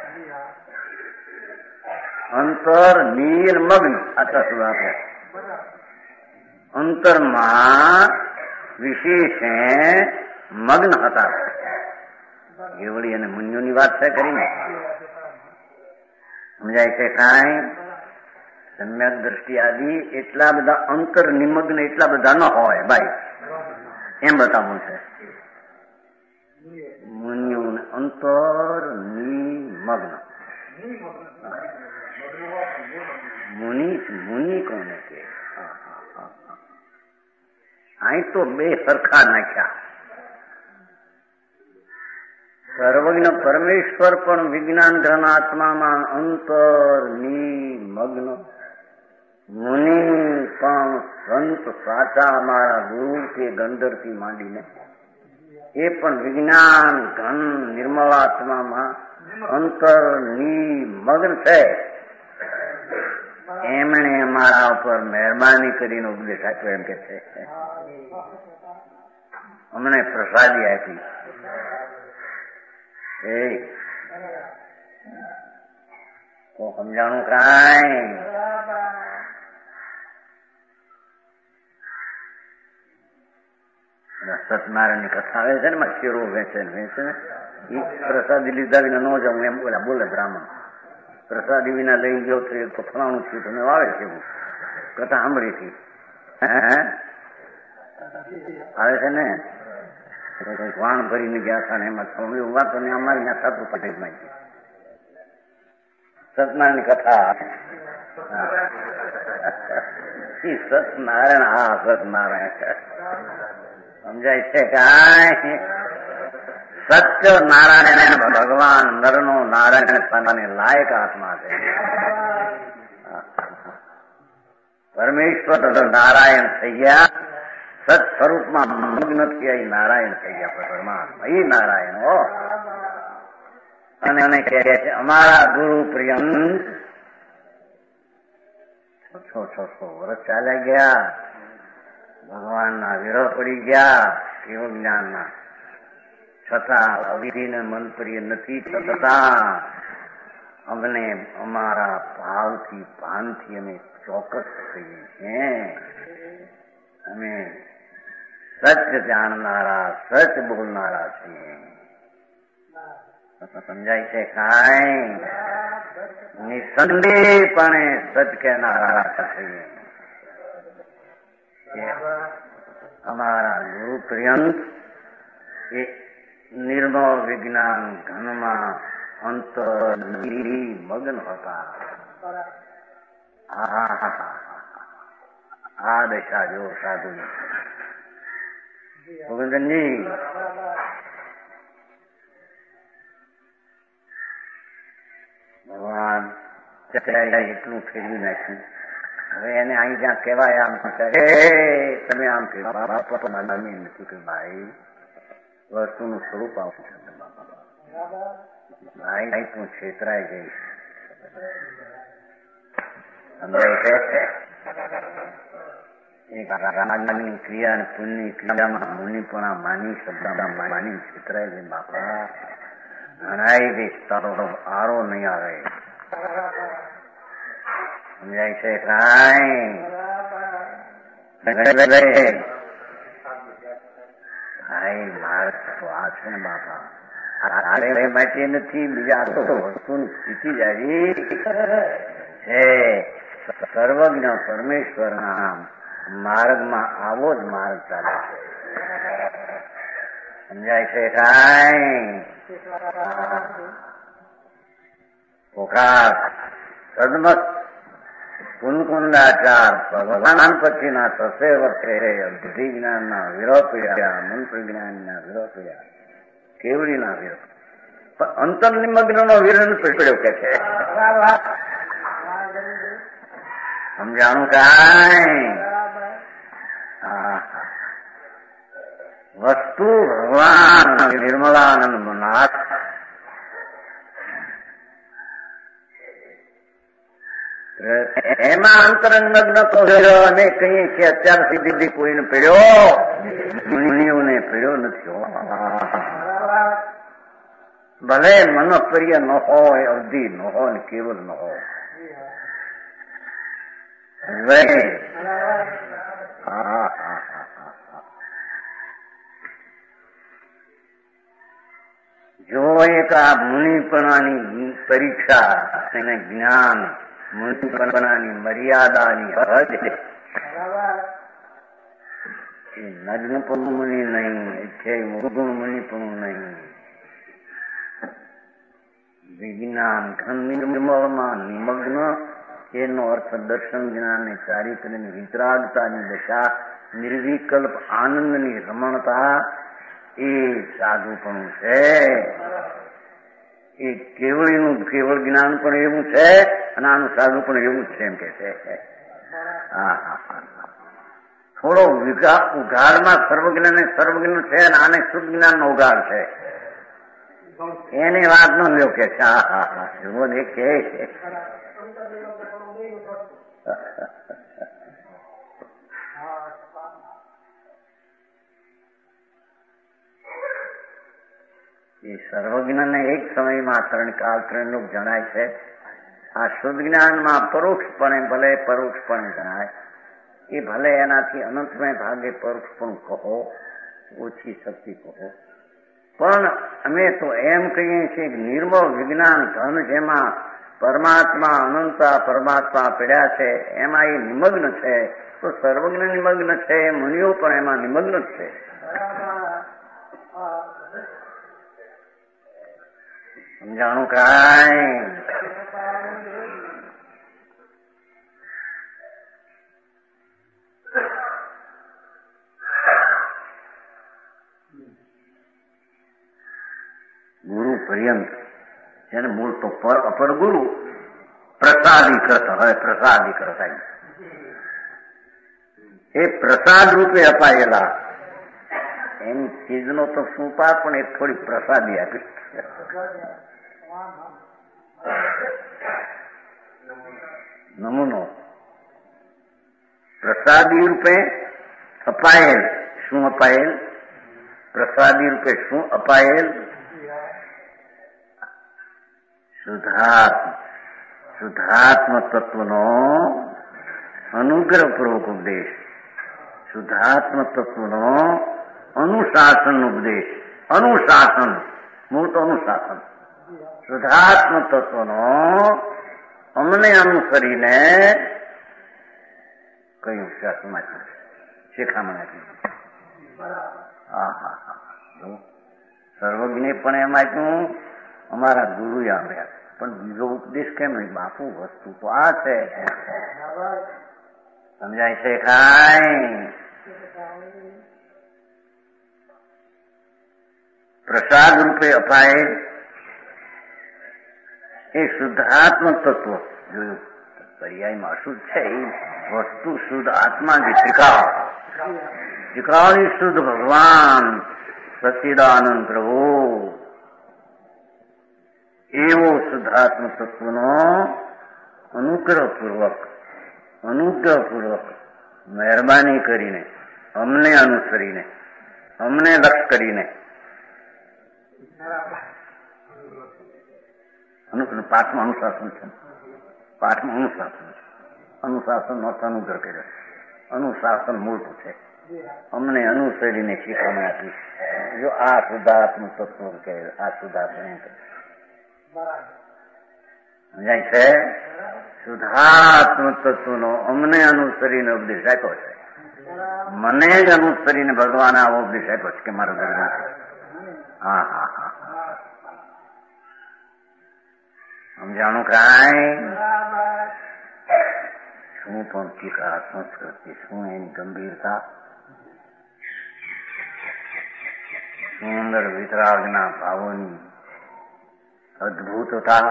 અંતર નિર્મગ્ન આટલા શું આપે? અંતરમાં વિશેષે મગ્ન હતા. એવડી અને મુનિઓની વાત છે કરીને સમજાય છે કાંઈ? સમ્યક દ્રષ્ટિ આદિ એટલા બધા અંતર નિમગ્ન એટલા બધા ન હોય ભાઈ, એમ બતાવવું છે. મુનિઓને અંતર નિમગ્ન. મુનિ મુનિ કોને કે? અહીં તો બે સરખા નાખ્યા. સર્વજ્ઞ પરમેશ્વર પણ વિજ્ઞાન ઘન આત્મામાં અંતરની મગ્ન. મુનિ પણ સંત સાચા અમારા ગુરુ કે ગંધર્વથી માંડીને એ પણ વિજ્ઞાન ઘન નિર્મળ આત્મામાં અંતરની મગ્ન છે. એમણે અમારા ઉપર મહેરબાની કરીને ઉપદેશ આપ્યો એમ કે છે. અમને પ્રસાદી આપી. એ તો સમજાણું કાંઈ સત્યનારાયણ ની કથા આવે છે ને શેરો વેચે ને વેચે ને એ પ્રસાદી લીધા વિના ન જાઉં એમ બોલા બોલે બ્રાહ્મણ. પ્રસાદી વિના લઈ ગયો તો ફલાણું થયું તમે વાવે છે એવું કથા સાંભળી હતી આવે છે ને. વાણ ભરીને ગયા હતા ને એમાં એવું વાતો ને અમારી ત્યાં સાતું પટેલ માં સત્યનારાયણ ની કથા. સત્યનારાયણ હા સત્યનારાયણ સમજાય છે કાંઈ. સત્ય નારાયણ ભગવાન નરનો નારાયણ પામવાને લાયક આત્મા છે. પરમેશ્વર નારાયણ થઈ ગયા. સત સ્વરૂપમાં મગ્ન થયા નારાયણ થઈ ગયા. પરમાત્મા એ નારાયણ હો. અને એને કહે છે અમારા ગુરુ પ્રિયંક છસો છસો વર્ષ ચાલ્યા ગયા. ભગવાન ના વિરહ પડી ગયા કેવ જ્ઞાન ના. છતાં અવિધિને મન પ્રિય નથી છતાં અમને અમારા ભાવથી ભાનથી અમે ચોક્કસ થઈએ છીએ. અમે સત્ય જાણનારા સચ બોલનારા છીએ. સમજાય છે કાંઈ. નિસંદેહપણે સચ કહેનારા છીએ. અમારા ગુરુ પ્રિયંક એ નિર્મળ વિજ્ઞાન ઘનમાં અંતર મગ્ન હતા. આ દશા જો સાધુ ગોવિંદનજી ભગવાન એટલું ફેરવી નાખ્યું. હવે એને અહીં જ્યાં કહેવાય આમ તમે આમ કે નથી કે ભાઈ વસ્તુનું સ્વરૂપ આવશે. ભાઈ તું છેતરાઈ જઈશ. રાગની ક્રિયા અને પુણ્યની ક્રિયામાં મુનિપણા માની શબ્દમાં માની છેતરાઈ જાય બાપા. ઘણાઈ દઈશ તારો આરો નહીં આવે. સમજાય છે કાંઈ. ભાઈ મારે તો આ છે ને બાપા આરે માટે નથી બીજા તો વસ્તુની સ્થિતિ જારી છે. સર્વજ્ઞ પરમેશ્વર ના માર્ગમાં આવો જ માર્ગ ચાલે છે. સમજાય છે કાંઈ. પોકાર સદમત કુનકુંદાચાર ભગવાન પછીના સસે વર્ષે બુદ્ધિ જ્ઞાનના વિરોધ પીડ્યા મંત્ર જ્ઞાનના વિરોધ પીડ્યા કેવડીના વિરોધ પણ અંતર નિમગ્ન નો વિરોધ પીડ્યો કે છે. સમજાણું કાંઈ. વસ્તુ ભગવાન નિર્મલાનંદ નાથ એમાં અંતરંગન તો અમે કહીએ છીએ અત્યાર સુધી કોઈને પીડ્યો મુનિઓને પીડ્યો નથી. ભલે મનપ્રિય ન હોય અવધિ ન હોય કેવલ ન હોય. જો એક આ મુનિપણાની પરીક્ષા એને જ્ઞાન મુનિપણાની મર્યાદાની હદ એ નગ્ન પણ મુનિ નહીં છે મુગુણ મુનિ પણ નહીં. વિજ્ઞાન ઘન નિર્મળમાં નિમગ્ન એનો અર્થ દર્શન જ્ઞાન ને ચારિત્ર્યની વિતરાગતાની દશા નિર્વિકલ્પ આનંદની રમણતા એ સાધુપણું છે. એ કેવળીનું કેવળ જ્ઞાન પણ એવું છે અને આનું સાધુ પણ એવું જ છે એમ કે છે. હા હા હા થોડો ઉઘાડમાં સર્વજ્ઞ ને સર્વજ્ઞ છે અને આને શુદ્ધ જ્ઞાન નો ઉઘાડ છે. એની વાત નો લ્યો કે છે. હા હા હા એવો ને કે છે. એ સર્વજ્ઞને એક સમયમાં ત્રણ કાળ ત્રણ જણાય છે. આ શુદ્ધ જ્ઞાનમાં પરોક્ષપણે ભલે પરોક્ષપણે જણાય. એ ભલે એનાથી અનંતમય ભાગે પરોક્ષપણ કહો, ઓછી શક્તિ કહો, પણ અમે તો એમ કહીએ છીએ કે નિર્મળ વિજ્ઞાન ધન જેમાં પરમાત્મા અનંતા પરમાત્મા પીડ્યા છે એમાં એ નિમગ્ન છે. તો સર્વજ્ઞ નિમગ્ન છે, મુનિઓ પણ એમાં નિમગ્ન જ છે. સમજાણું કાંઈ? ગુરુ પર્યંત જેને મૂળ તો પર અપર ગુરુ પ્રસાદીકૃત હોય, પ્રસાદીકૃત એ પ્રસાદ રૂપે અપાયેલા એની ચીજનો તો શું પા પણ એ થોડી પ્રસાદી આપી. નમૂનો પ્રસાદી રૂપે અપાયેલ. શું અપાયેલ? પ્રસાદી રૂપે શું અપાયેલ? શુદ્ધાત્મ શુદ્ધાત્મ તત્વનો અનુગ્રહપૂર્વક ઉપદેશ, શુદ્ધાત્મ તત્વનો અનુશાસન ઉપદેશ. અનુશાસન મૂળ તો અનુશાસન. શુદ્ધાત્મ તત્વનો અમને અનુસરીને કયું શાસનમાં શિખામણ આપ્યું. હા હા હા સર્વજ્ઞ પણ એમ આપ્યું, અમારા ગુરુએ આવ્યા. પણ બીજો ઉપદેશ કેમ નહીં? બાપુ વસ્તુ તો આ છે. સમજાય છે કાંઈ? પ્રસાદ રૂપે અપાય એ શુદ્ધાત્મ તત્વ જોયું. પર્યાયમાં અશુદ્ધ છે એ વસ્તુ શુદ્ધ આત્મા જે ત્રિકાળ ત્રિકાળ શુદ્ધ ભગવાન સચ્ચિદાનંદ પ્રભુ એવો શુદ્ધાત્મ તત્વનો અનુગ્રહપૂર્વક અનુગ્રહપૂર્વક મહેરબાની કરીને અમને અનુસરીને અમને લક્ષ કરીને પાઠમાં અનુશાસન છે. પાઠમાં અનુશાસન છે. અનુશાસન નો અનુગ્રહ કર્યો. અનુશાસન મૂળ છે. અમને અનુસરીને શીખવામાં આપી. જો આ શુદ્ધાત્મ તત્વ કે આ શુદ્ધાત્મ સમજાય છે. શુદ્ધાત્મ તત્વનો અમને અનુસરીને ઉપદેશ આપ્યો છે. મને જ અનુસરીને ભગવાન આવો ઉપદેશ આપ્યો છે કે મારો દર્શન. હા હા હા સમજાણું કાંઈ? શું પણ ટીકા સંસ્કૃતિ, શું એની ગંભીરતા, સુંદર વિતરાગના ભાવોની અદભુતતા,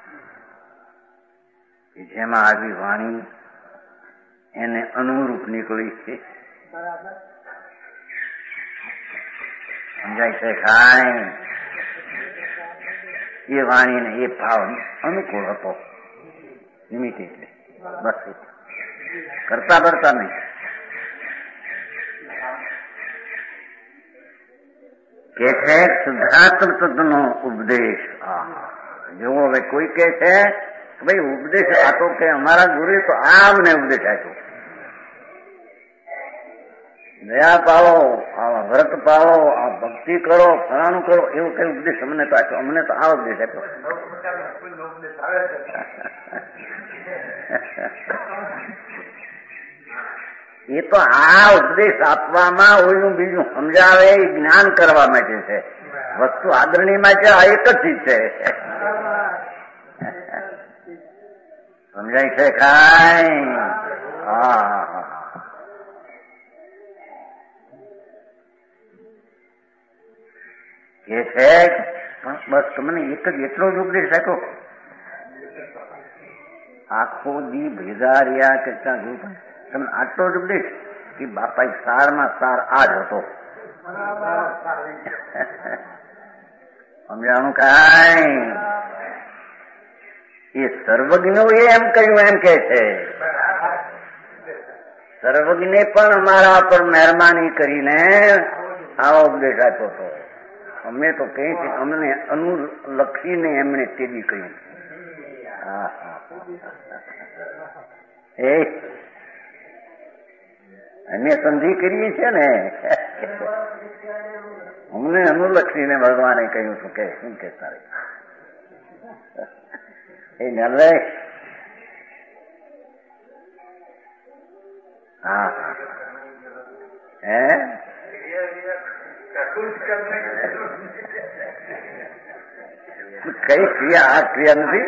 જેમાં આવી વાણી એને અનુરૂપ નીકળી છે. સમજાય છે કાંઈ? એ વાણીને એ ભાવ અનુકૂળ હતો. ઇમિડિયેટલી બસ કરતા કરતા નહીં. કે છે શુદ્ધાત્મ તત્વનો ઉપદેશ. જો હવે કોઈ કે છે ભાઈ ઉપદેશ આતો કે અમારા ગુરુએ તો આ અમને ઉપદેશ આપ્યો. દયા પાવો, આ વ્રત પાવો, આ ભક્તિ કરો, ફલાણું કરો, એવું કઈ ઉપદેશ અમને તો આપ્યો. અમને તો આ ઉપદેશ આપ્યો. એ તો આ ઉપદેશ આપવામાં ઓલું બીજું સમજાવે એ જ્ઞાન કરવા માટે છે. વસ્તુ આદરણીય માટે આ એક જ ચીજ છે. સમજાય છે કાંઈ? હા એ છે બસ તમને એક જ એટલો જ ઉપદેશ આપ્યો. આખો દી ભેગા રહ્યા કેટલા ગ્રુપ તમને આટલો જ ઉપદેશ કે બાપા સારમાં સાર આ જ હતો. સમજાણું કાંઈ એ સર્વજ્ઞો એમ કહ્યું એમ કે છે સર્વજ્ઞે પણ અમારા પર મહેરબાની કરીને આવો ઉપદેશ આપ્યો હતો. અમે તો કહી છે અમને અનુલક્ષીને એમણે તેજી કહ્યું. એ અમે સંધિ કરીએ છીએ ને અમને અનુલક્ષીને ભગવાને કહ્યું હતું કે શું કે તારે એ નલે હા હે કઈ ક્રિયા આ ક્રિયા નથી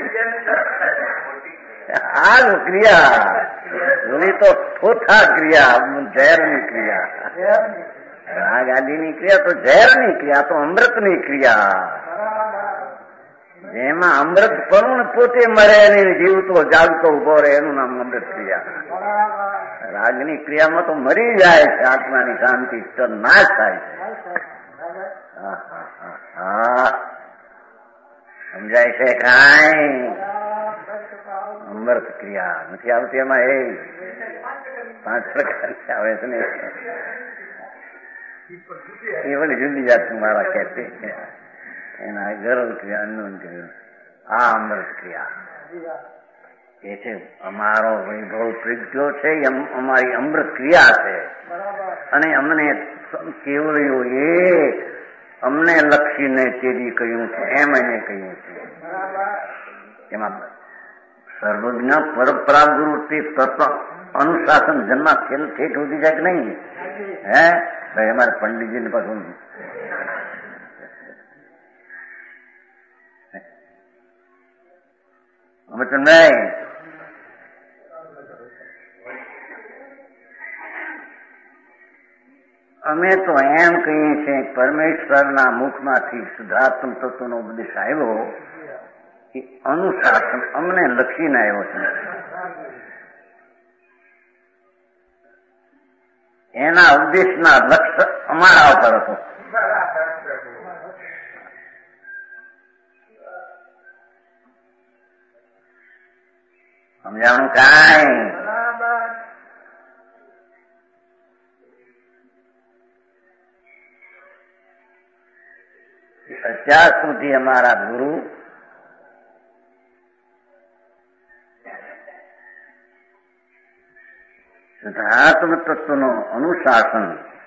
આ ક્રિયા ઓલી તો થોથા ક્રિયા ઝેરની ક્રિયા. આ ગાડીની ક્રિયા તો ઝેરની ક્રિયા તો અમૃતની ક્રિયા જેમાં અમૃત પણ પોતે મરે નહીં જીવતો જાગતો ઉભો રહે એનું નામ અમૃત ક્રિયા. રાગની ક્રિયામાં તો મરી જાય છે આત્માની શાંતિ તો નાશ થાય છે. હા સમજાય છે કાંઈ અમૃત ક્રિયા નથી આવતી એમાં એ પાંચ પ્રકારની આવે છે ને એ બધી જુદી જાતનું મારા કહેતે એના ગર્વ ક્રિયા અન્ન ક્રિયા આ અમૃત ક્રિયા એ છે અમારો વૈભવ પ્રગટ્યો છે એમ અમારી અમૃત ક્રિયા છે. અને અમને કેવળ્યો એ અમને લક્ષીને તેજી કહ્યું છે એમ એને કહ્યું છે. એમાં સર્વજ્ઞ પરંપરા ગુરુ તે તત્વ અનુશાસન જન્મ ઠેઠ ઉધી જાય કે નહીં હે ભાઈ અમારે પંડિતજીને પાછું અમે તો નહીં અમે તો એમ કહીએ છીએ પરમેશ્વરના મુખમાંથી શુદ્ધાત્મ તત્વનો ઉપદેશ આવ્યો એ અનુશાસન અમને લખીને આવ્યો છે. એના ઉપદેશના લક્ષ્ય અમારા ઉપર હતો. સમજાણું કાંઈ અત્યાર સુધી અમારા ગુરુ શુદ્ધાત્મ તત્વનો અનુશાસન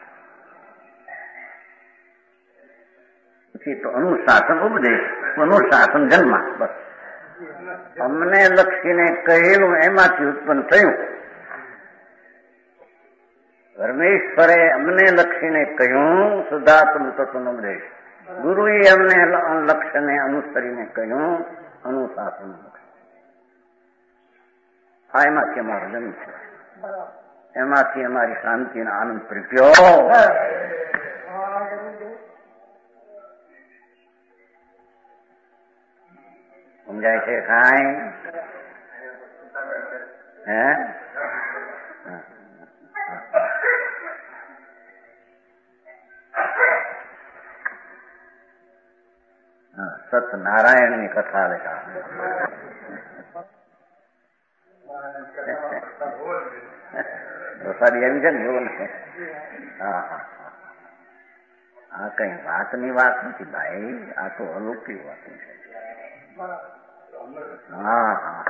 પછી તો અનુશાસન ઉપદેશ અનુશાસન જન્મ બસ અમને લક્ષીને કહેલું એમાંથી ઉત્પન્ન થયું. પરમેશ્વરે અમને લક્ષીને કહ્યું શુદ્ધાત્મ તત્વનો ઉપદેશ. ગુરુએ અમને લક્ષ્યને અનુસરીને કહ્યું અનુશાસન. હા એમાંથી અમારો જન્મ છે. એમાંથી અમારી શાંતિનો આનંદ પ્રગટ્યો. સમજાય છે કાંઈ હે સતનારાયણની કથા લેતા પ્રસાદી આવી છે ને જોવો ને. હા હા આ કઈ વાતની વાત નથી ભાઈ, આ તો અલૌકિક વાત છે. હા હા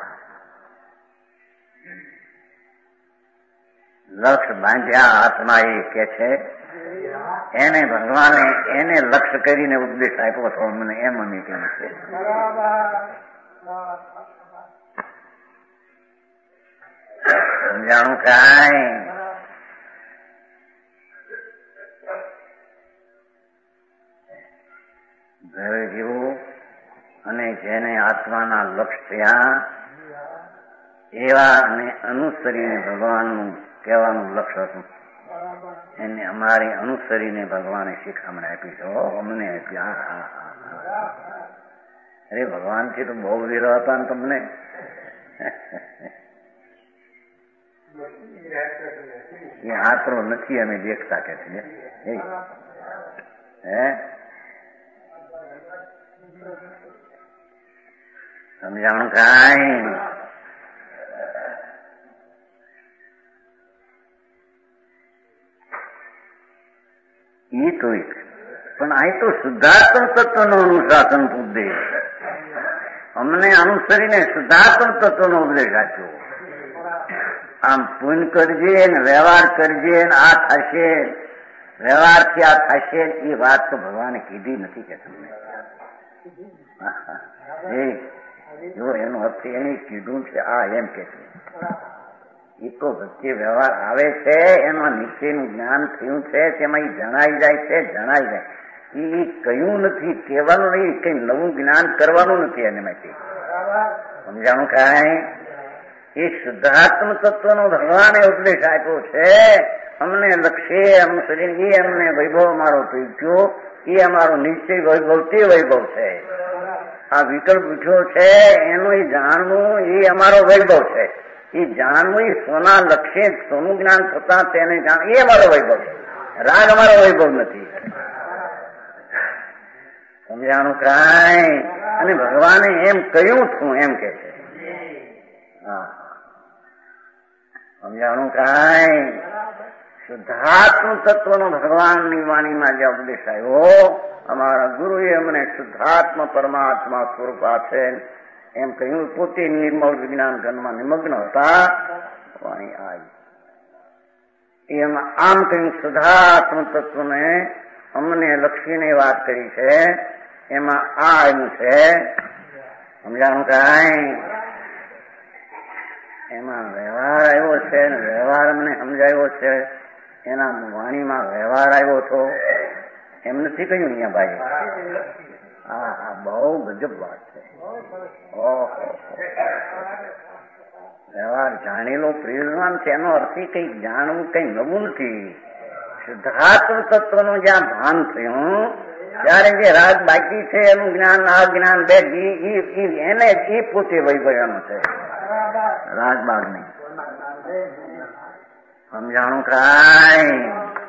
લક્ષ બાંધ્યા હાથમાં એ કે છે એને ભગવાને એને લક્ષ્ય કરીને ઉપદેશ આપ્યો હતો મને એમ અમે કહ્યું છે. સમજાણું કાંઈ ઘરે જેવું અને જેને આત્માના લક્ષ્ય થયા એવા અને અનુસરીને ભગવાનનું કહેવાનું લક્ષ્ય હતું. એને અમારી અનુસરીને ભગવાને શિખામણ આપી છે. અમને આપ્યા. અરે ભગવાનથી તો બહુ વિરહ હતા ને તમને. એ આતરો નથી અમે દેખતા કે છે. હે સમજાણું કાંઈ? ઈ તો પણ આ તો શુદ્ધાત્મ તત્વનો અનુશાસન ઉપદેશ. અમને અનુસરીને શુદ્ધાત્મ તત્વનો ઉપદેશ આપ્યો. આમ પૂન કરજે ને વ્યવહાર કરજે ને આ થશે, વ્યવહારથી આ થશે, એ વાત તો ભગવાને કીધી નથી કે તમને. જો એનો અર્થ એને કીધું છે આ એમ કે છે. એ તો વચ્ચે વ્યવહાર આવે છે, એમાં નીચેનું જ્ઞાન થયું છે, તેમાં એ જણાઈ જાય છે, જણાઈ જાય. એ કયું નથી, કહેવાનું નહીં, કઈ નવું જ્ઞાન કરવાનું નથી. એને માટે સમજાણું કાંઈ? એ શુદ્ધાત્મ તત્વનો ભગવાને ઉપદેશ આપ્યો છે. અમને લક્ષ્ય અનુસરીને એ અમને વૈભવ અમારો પીઠ્યો, એ અમારો નિશ્ચય વૈભવ તે વૈભવ છે. આ વિકલ્પ ઉઠ્યો છે એનું એ જાણવું એ અમારો વૈભવ છે. એ જાણવું એ સોના લક્ષ્ય સોનું જ્ઞાન થતા તેને જાણ એ અમારો વૈભવ છે. રાગ અમારો વૈભવ નથી. સમજાણું કાંઈ? અને ભગવાને એમ કહ્યું છું એમ કે છે. હા સમજાણું કાંઈ? શુદ્ધાત્મ તત્વનો ભગવાનની વાણીમાં જે ઉપદેશ આવ્યો, અમારા ગુરુએ અમને શુદ્ધાત્મ પરમાત્મા સ્વરૂપા છે એમ કહ્યું. પોતે નિર્મળ વિજ્ઞાન ગણમાં નિમગ્ન હતા. વાણી આવી એમાં આમ કહ્યું શુદ્ધાત્મ તત્વને અમને લક્ષીને વાત કરી છે. એમાં આ આવ્યું છે. સમજાણું કાંઈ? એમાં વ્યવહાર આવ્યો છે ને વ્યવહાર અમને સમજાયો છે. એના વાણીમાં વ્યવહાર આવ્યો હતો એમ નથી કહ્યું અહીંયા ભાઈ. હા હા બહુ ગજબ વાત છે. ઓહો વ્યવહાર જાણેલો પ્રયોજન છે. એનો અર્થ કઈ જાણવું કઈ નવું નથી. શુદ્ધાત્મ તત્વનું જ્યાં ભાન થયું ત્યારે જે રાગ બાકી છે એનું જ્ઞાન આ જ્ઞાન બે એને એ પોતે વૈભવનું છે. રાગ બાગ નહીં. સમજાણું કાંઈ?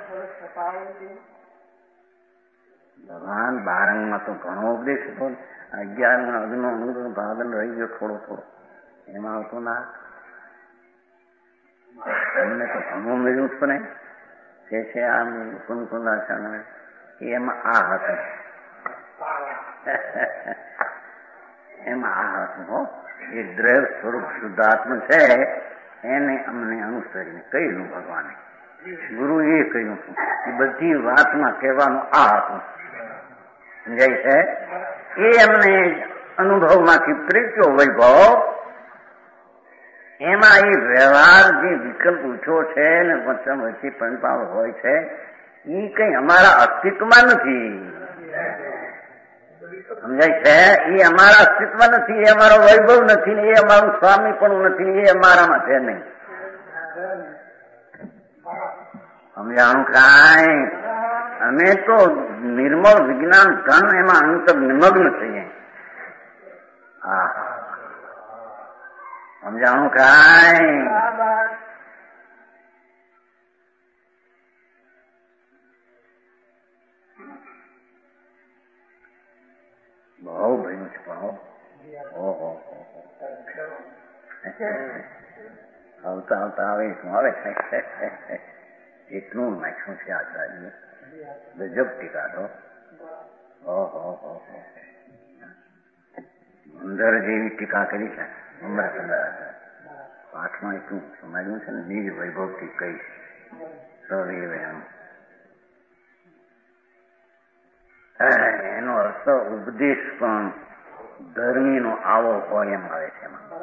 ભગવાન બારંગમાં તો ઘણો ઉપદેશ હતો. અગિયાર અગ્નો અનુગ્રહ ભાગન રહી ગયો થોડો થોડો એમાં આવતો ના. એમને તો ઘણું મળ્યું જ પણ તે છે આમ કુંકુંદાસન એમાં આ હતું. એમાં આ હતું હો. એ દ્રવ્ય સ્વરૂપ શુદ્ધાત્મ છે એને અમને અનુસરીને કહ્યું ભગવાને. ગુરુ એ કહ્યું એ બધી વાતમાં કહેવાનું આ હતું. સમજાય છે? એ અમને અનુભવમાંથી પ્રેત્યો વૈભવ. એમાં એ વ્યવહાર જે વિકલ્પ ઉઠ્યો છે ને વચ્ચે વચ્ચે પંપાળ હોય છે એ કઈ અમારા અસ્તિત્વમાં નથી. સમજાય છે? એ અમારા અસ્તિત્વ નથી, એ અમારો વૈભવ નથી ને એ અમારું સ્વામી પણ નથી. એ અમારામાં છે નહીં. સમજાણું કાંઈ? અમે તો નિર્મળ વિજ્ઞાન ધન એમાં અંતર નિમગ્ન થઈએ. હા સમજાણું કાંઈ? બહુ ભયું છે પણ ઓહો આવતા આવતા આવે શું આવે એટલું નાખ્યું છે આચાર્ય. ગજબ ટીકા તો. ઓહો અંદર જેવી ટીકા કરી છે. પાઠમાં એટલું સમજાયું છે ને નિજ વૈભવથી કઈ સવિવે એમ. એનો અર્થ ઉપદેશ પણ ધર્મીનો આવો હોય એમ આવે છે. એમાં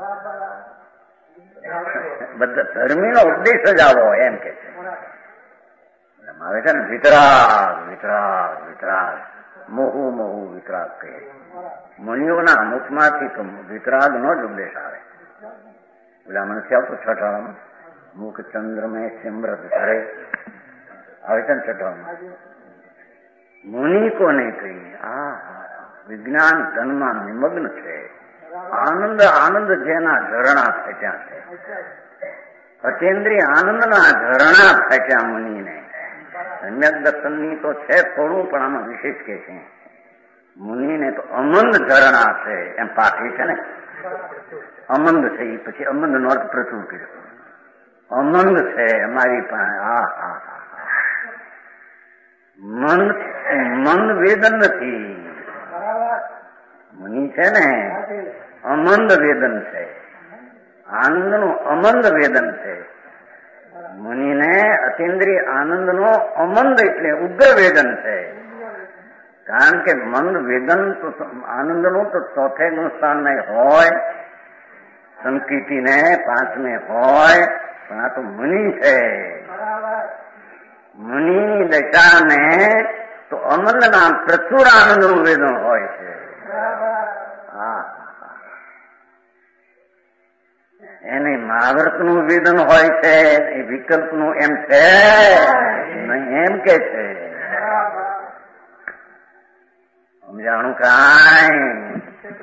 બધા ધર્મીનો ઉપદેશ જ આવો હોય એમ કે છે. એમ આવે છે ને વિતરાગ વિતરાગ વિતરાગ મોહુ મોહુ વિતરાગ કહે. મુનિઓના મુખમાંથી તો વિતરાગનો જ ઉપદેશ આવે. પેલા મનુષ્ય આવતો છઠાળામાં મુખ ચંદ્રમય સિમરત કરે આવે છે ને ચટવામાં. મુનિ કોને કહી? આ વિજ્ઞાન ધનમાં નિમગ્ન છે. આનંદ આનંદ જેના ઝરણા ફેંચ્યા છે, અતેન્દ્રિય આનંદના ઝરણા ફેંચ્યા મુનિને. સમ્યક દર્શનની તો છે થોડું, પણ આમાં વિશેષ કે છે મુનિને તો અમંદ ઝરણા છે. એમ પાઠી છે ને, અમંદ છે. એ પછી અમંદ નો અર્થ પ્રચુર કર્યો. અમંદ છે અમારી પાસે. હા હા હા મંદ મંદ વેદન નથી. મુનિ છે ને અમંદ વેદન છે, આનંદનું અમંદ વેદન છે. મુનિને અતિન્દ્રિય આનંદનો અમંદ એટલે ઉગ્ર વેદન છે. કારણ કે મંદ વેદન તો આનંદનું તો ચોથે નું સ્થાન નહીં હોય, સંકીર્તિને પાંચમે હોય, પણ આ તો મુનિ છે. મુનિની દશાને તો અમંદના પ્રચુર આનંદનું વેદન હોય છે. હા, એને મહાવ્રતનું વેદન હોય છે, એ વિકલ્પનું એમ છે નહીં, એમ કે છે. સમજાણું કાંઈ?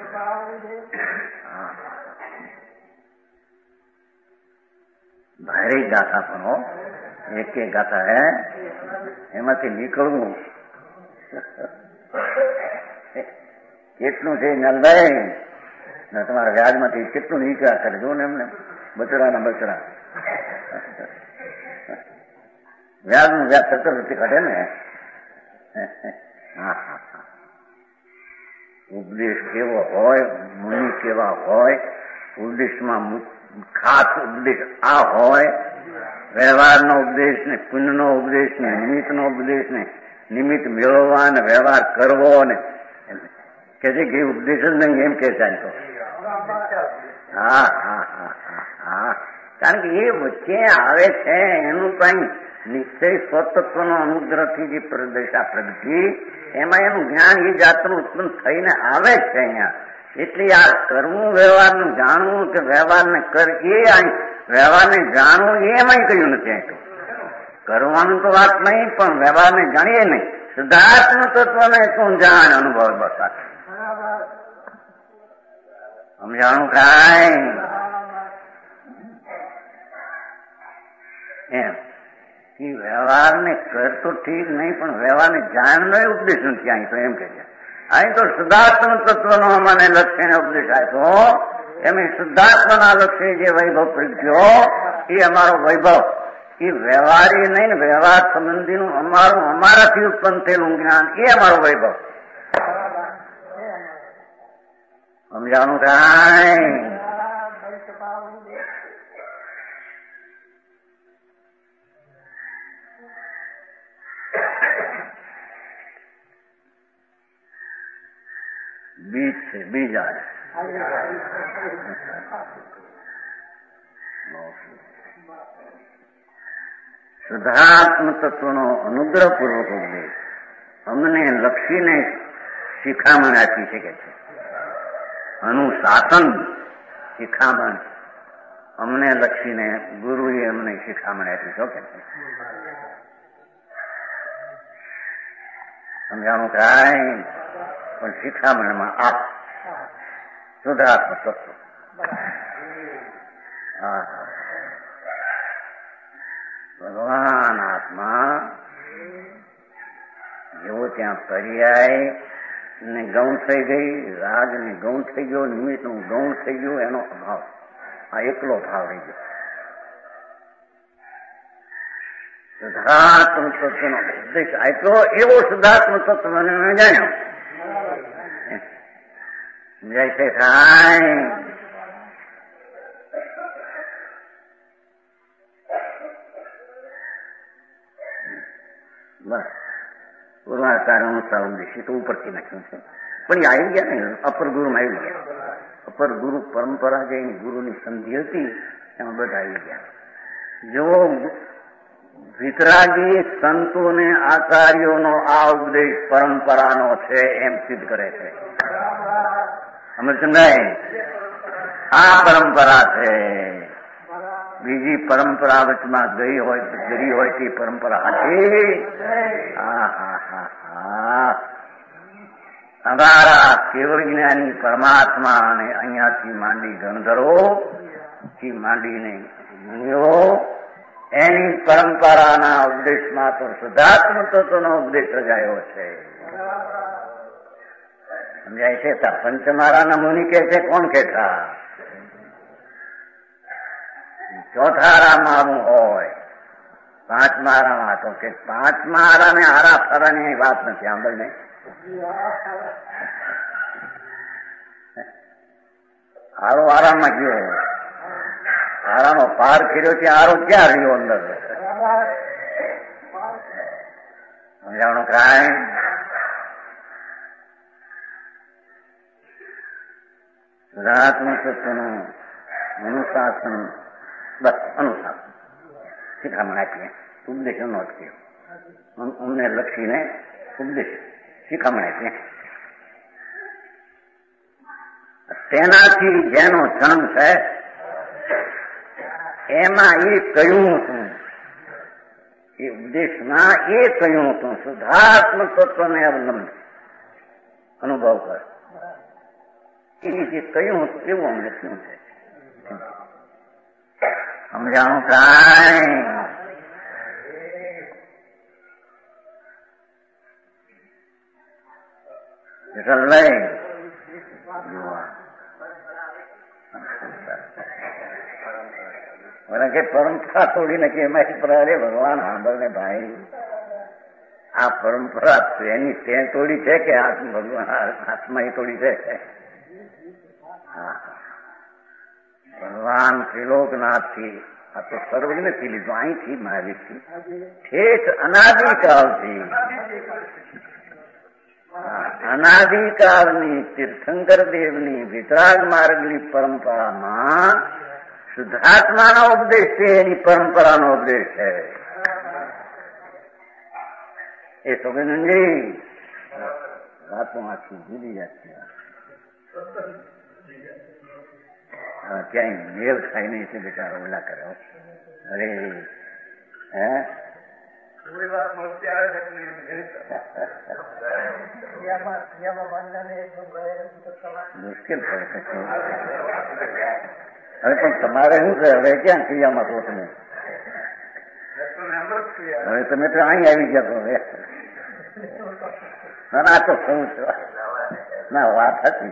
ભારે ગાથા પણ એક એક ગાથા હે, એમાંથી નીકળવું કેટલું છે નલભાઈ? તમારા વ્યાજમાંથી કેટલું નીકળ્યા કરે જો ને એમને બચડા ના બચડા. વ્યાજ નું વ્યાજ સત્તર રૂપિયા કાઢે ને. હા હા હા. ઉપદેશ કેવો હોય, મુનિ કેવા હોય, ઉપદેશમાં ખાસ ઉપદેશ આ હોય, વ્યવહારનો ઉપદેશ ને પુણ્યનો ઉપદેશ ને નિમિત્તનો ઉપદેશ ને નિમિત્ત મેળવવા ને વ્યવહાર કરવો ને કે છે કે ઉપદેશ જ નહીં એમ કે છે. તો હા હા હા હા હા. કારણ કે એ વચ્ચે આવે છે એનું કઈ નિશ્ચય સ્વતત્વનો અનુગ્રહથી જે પ્રદેશા પ્રગતિ એમાં એનું જ્ઞાન એ જાતનું ઉત્પન્ન થઈને આવે છે અહીંયા. એટલે આ કરવું વ્યવહારનું જાણવું કે વ્યવહારને કર એ વ્યવહારને જાણવું એમાં કહ્યું નથી. તો કરવાનું તો વાત નહીં, પણ વ્યવહારને જાણીએ નહીં. શુદ્ધાત્મ તત્વને તું જાણ અનુભવ બસ. સમજાણું કાંઈ? એમ કે વ્યવહારને કર તો ઠીક નહીં, પણ વ્યવહારને જાણનો ઉપદેશ નથી અહીં તો. એમ કે અહીં તો શુદ્ધાત્મ તત્વનો મને લક્ષ્યને ઉપદેશ આપ્યો. એમ શુદ્ધાત્મના લક્ષ્ય જે વૈભવ પ્રગટ્યો એ અમારો વૈભવ, એ વ્યવહારી નહીં ને વ્યવહાર સંબંધીનું અમારું અમારાથી ઉત્પન્ન થયેલું જ્ઞાન એ અમારો વૈભવ. સમજાણું કાંઈ? બીજ છે બીજા શુદ્ધાત્મ તત્વનો અનુગ્રહપૂર્વક ઉપદેશ અમને લક્ષીને શિખામણ આપી શકે છે. અનુશાસન શિખામણ અમને લક્ષીને ગુરુએ અમને શિખામણ આપી શકે છે. સમજાણું કાંઈ? પણ શિખામણમાં આપ શુદ્ધાત્મ તત્વ ભગવાન આત્મા જેવો ત્યાં પર્યાય ને ગૌણ થઈ ગઈ, રાગ ને ગૌણ થઈ ગયો, નિમિત્ત નું ગૌણ થઈ ગયું, એનો અભાવ આ એકલો ભાવ રહી ગયો. શુદ્ધાત્મ તત્વનો ઉપદેશ આપ્યો એવો શુદ્ધાત્મ તત્વ મને જાણ્યો. સમજાય છે કાંઈ? બસ પૂર્વાચાર અનુસાર ઉદ્દેશ તો ઉપરથી નાખ્યું છે, પણ એ આવી ગયા ને અપર ગુરુમાં આવી ગયા. અપર ગુરુ પરંપરા જે ગુરુની સંધિ હતી એમાં બધા આવી ગયા. જો વિતરાગી સંતોને આચાર્યોનો આ ઉપદેશ પરંપરાનો છે એમ સિદ્ધ કરે છે. અમરચંદ્રભાઈ આ પરંપરા છે. બીજી પરંપરા વચમાં ગઈ હોય ગરી હોય તે પરંપરા હતી. હા હા હા હા અમારા કેવળ જ્ઞાની પરમાત્મા અને અહીંયાથી માંડી ગણધરો થી માંડીને મુનિઓ એની પરંપરાના ઉપદેશમાં તો શુદ્ધાત્મ તત્વનો ઉપદેશ રજાયો છે. સમજાય છે? પંચમારાના મુનિ કે છે, કોણ કહેતા? ચોથા આરામાં આવું હોય, પાંચમા આરામાં તો કે પાંચમા આરાને આરા ફરાની વાત નથી. સાંભળને, આરો આરામમાં ગયો, આરામો પાર કર્યો છે, આરો ક્યાં રહ્યો અંદર? સમજાવણું કાંઈ? શુદ્ધાત્મ તત્વનું અનુશાસન, બસ અનુશાસન શિખામણ આપીએ, ઉપદેશ નો થયો. અમને લક્ષીને ઉપદેશ શિખામણ આપીએ. તેનાથી જેનો જન્મ છે એમાં એ કહ્યું હતું, એ ઉપદેશમાં એ કહ્યું હતું શુદ્ધાત્મ તત્વને અવલંબન અનુભવ કર. એ જે કહ્યું હતું એવું અમને શું છે? સમજાણું કાંઈ? લઈ મને કે પરંપરા તોડીને કે એમાંથી પ્રહારે ભગવાન સાંભળને ભાઈ, આ પરંપરા એની તે તોડી છે કે ભગવાન આત્મા તોડી છે? ભગવાન ત્રિલોકનાથથી આ તો સર્વજ્ઞથી લીધું, અહીંથી મહાવીરથી ઠેઠ અનાદિકાળથી અનાદિકાળની તીર્થંકર દેવની વિતરાગ માર્ગની પરંપરામાં શુદ્ધાત્માનો ઉપદેશ છે, એની પરંપરાનો ઉપદેશ છે. એ સોગંદજી વાતો આખી ભૂલી જતી, ક્યાંય મેલ ખાઈ નહીં છે બેચારો, ઓલા કર્યો. અરે હે મુશ્કેલ પડે છે. હવે પણ તમારે શું છે? હવે ક્યાં ક્રિયામાં છો તમે? હવે તમે તો અહીં આવી ગયા છો. હવે ના તો શું છે? ના વાત હતી.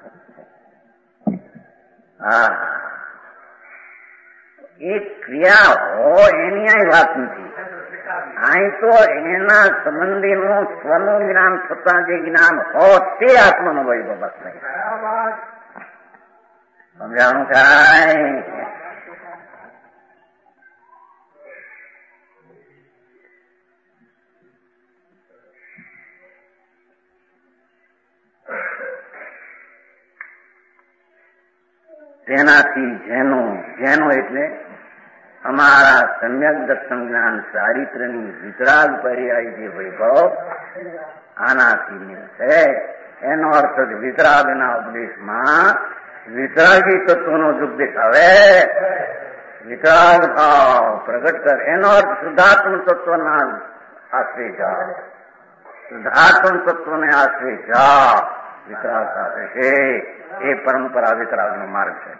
હા, એ ક્રિયા હોય એની અહીં વાત નથી. અહીં તો એના સંબંધીનું સ્વનું જ્ઞાન થતા જે જ્ઞાન હોય તે આત્માનો વૈભવ બસ નહીં. સમજાણું કાંઈ? તેનાથી જેનો જેનો એટલે અમારા સમ્યક દર્શન જ્ઞાન ચારિત્રની વિતરાગ પર્યાય જે વૈભવ આનાથી મળશે. એનો અર્થ વિતરાગના ઉપદેશમાં વિતરાગી તત્વનો જ ઉપદેશ આવે. વિતરાગ ભાવ પ્રગટ કર, એનો અર્થ શુદ્ધાત્મ તત્વના આશ્રય જા, શુદ્ધાત્મ તત્વને આશ્રય જા, વિતરાગ સાથે છે. એ પરંપરા વિતરાગનો માર્ગ છે.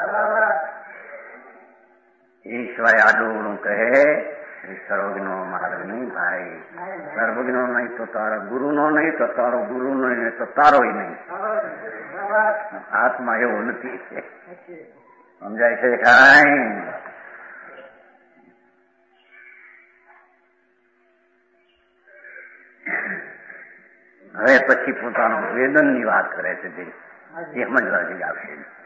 ઈશ્વરે આડું કહે એ સર્વજ્ઞનો માર્ગ નહીં ભાઈ. સર્વજ્ઞનો નહીં તો તારો ગુરુનો નહીં, તો તારો ગુરુ નહીં તો તારો નહીં. આત્મા એવો નથી. સમજાય છે કાંઈ? હવે પછી પોતાનું વેદનની વાત કરે છે, તે સમજવા જેવી આવશે.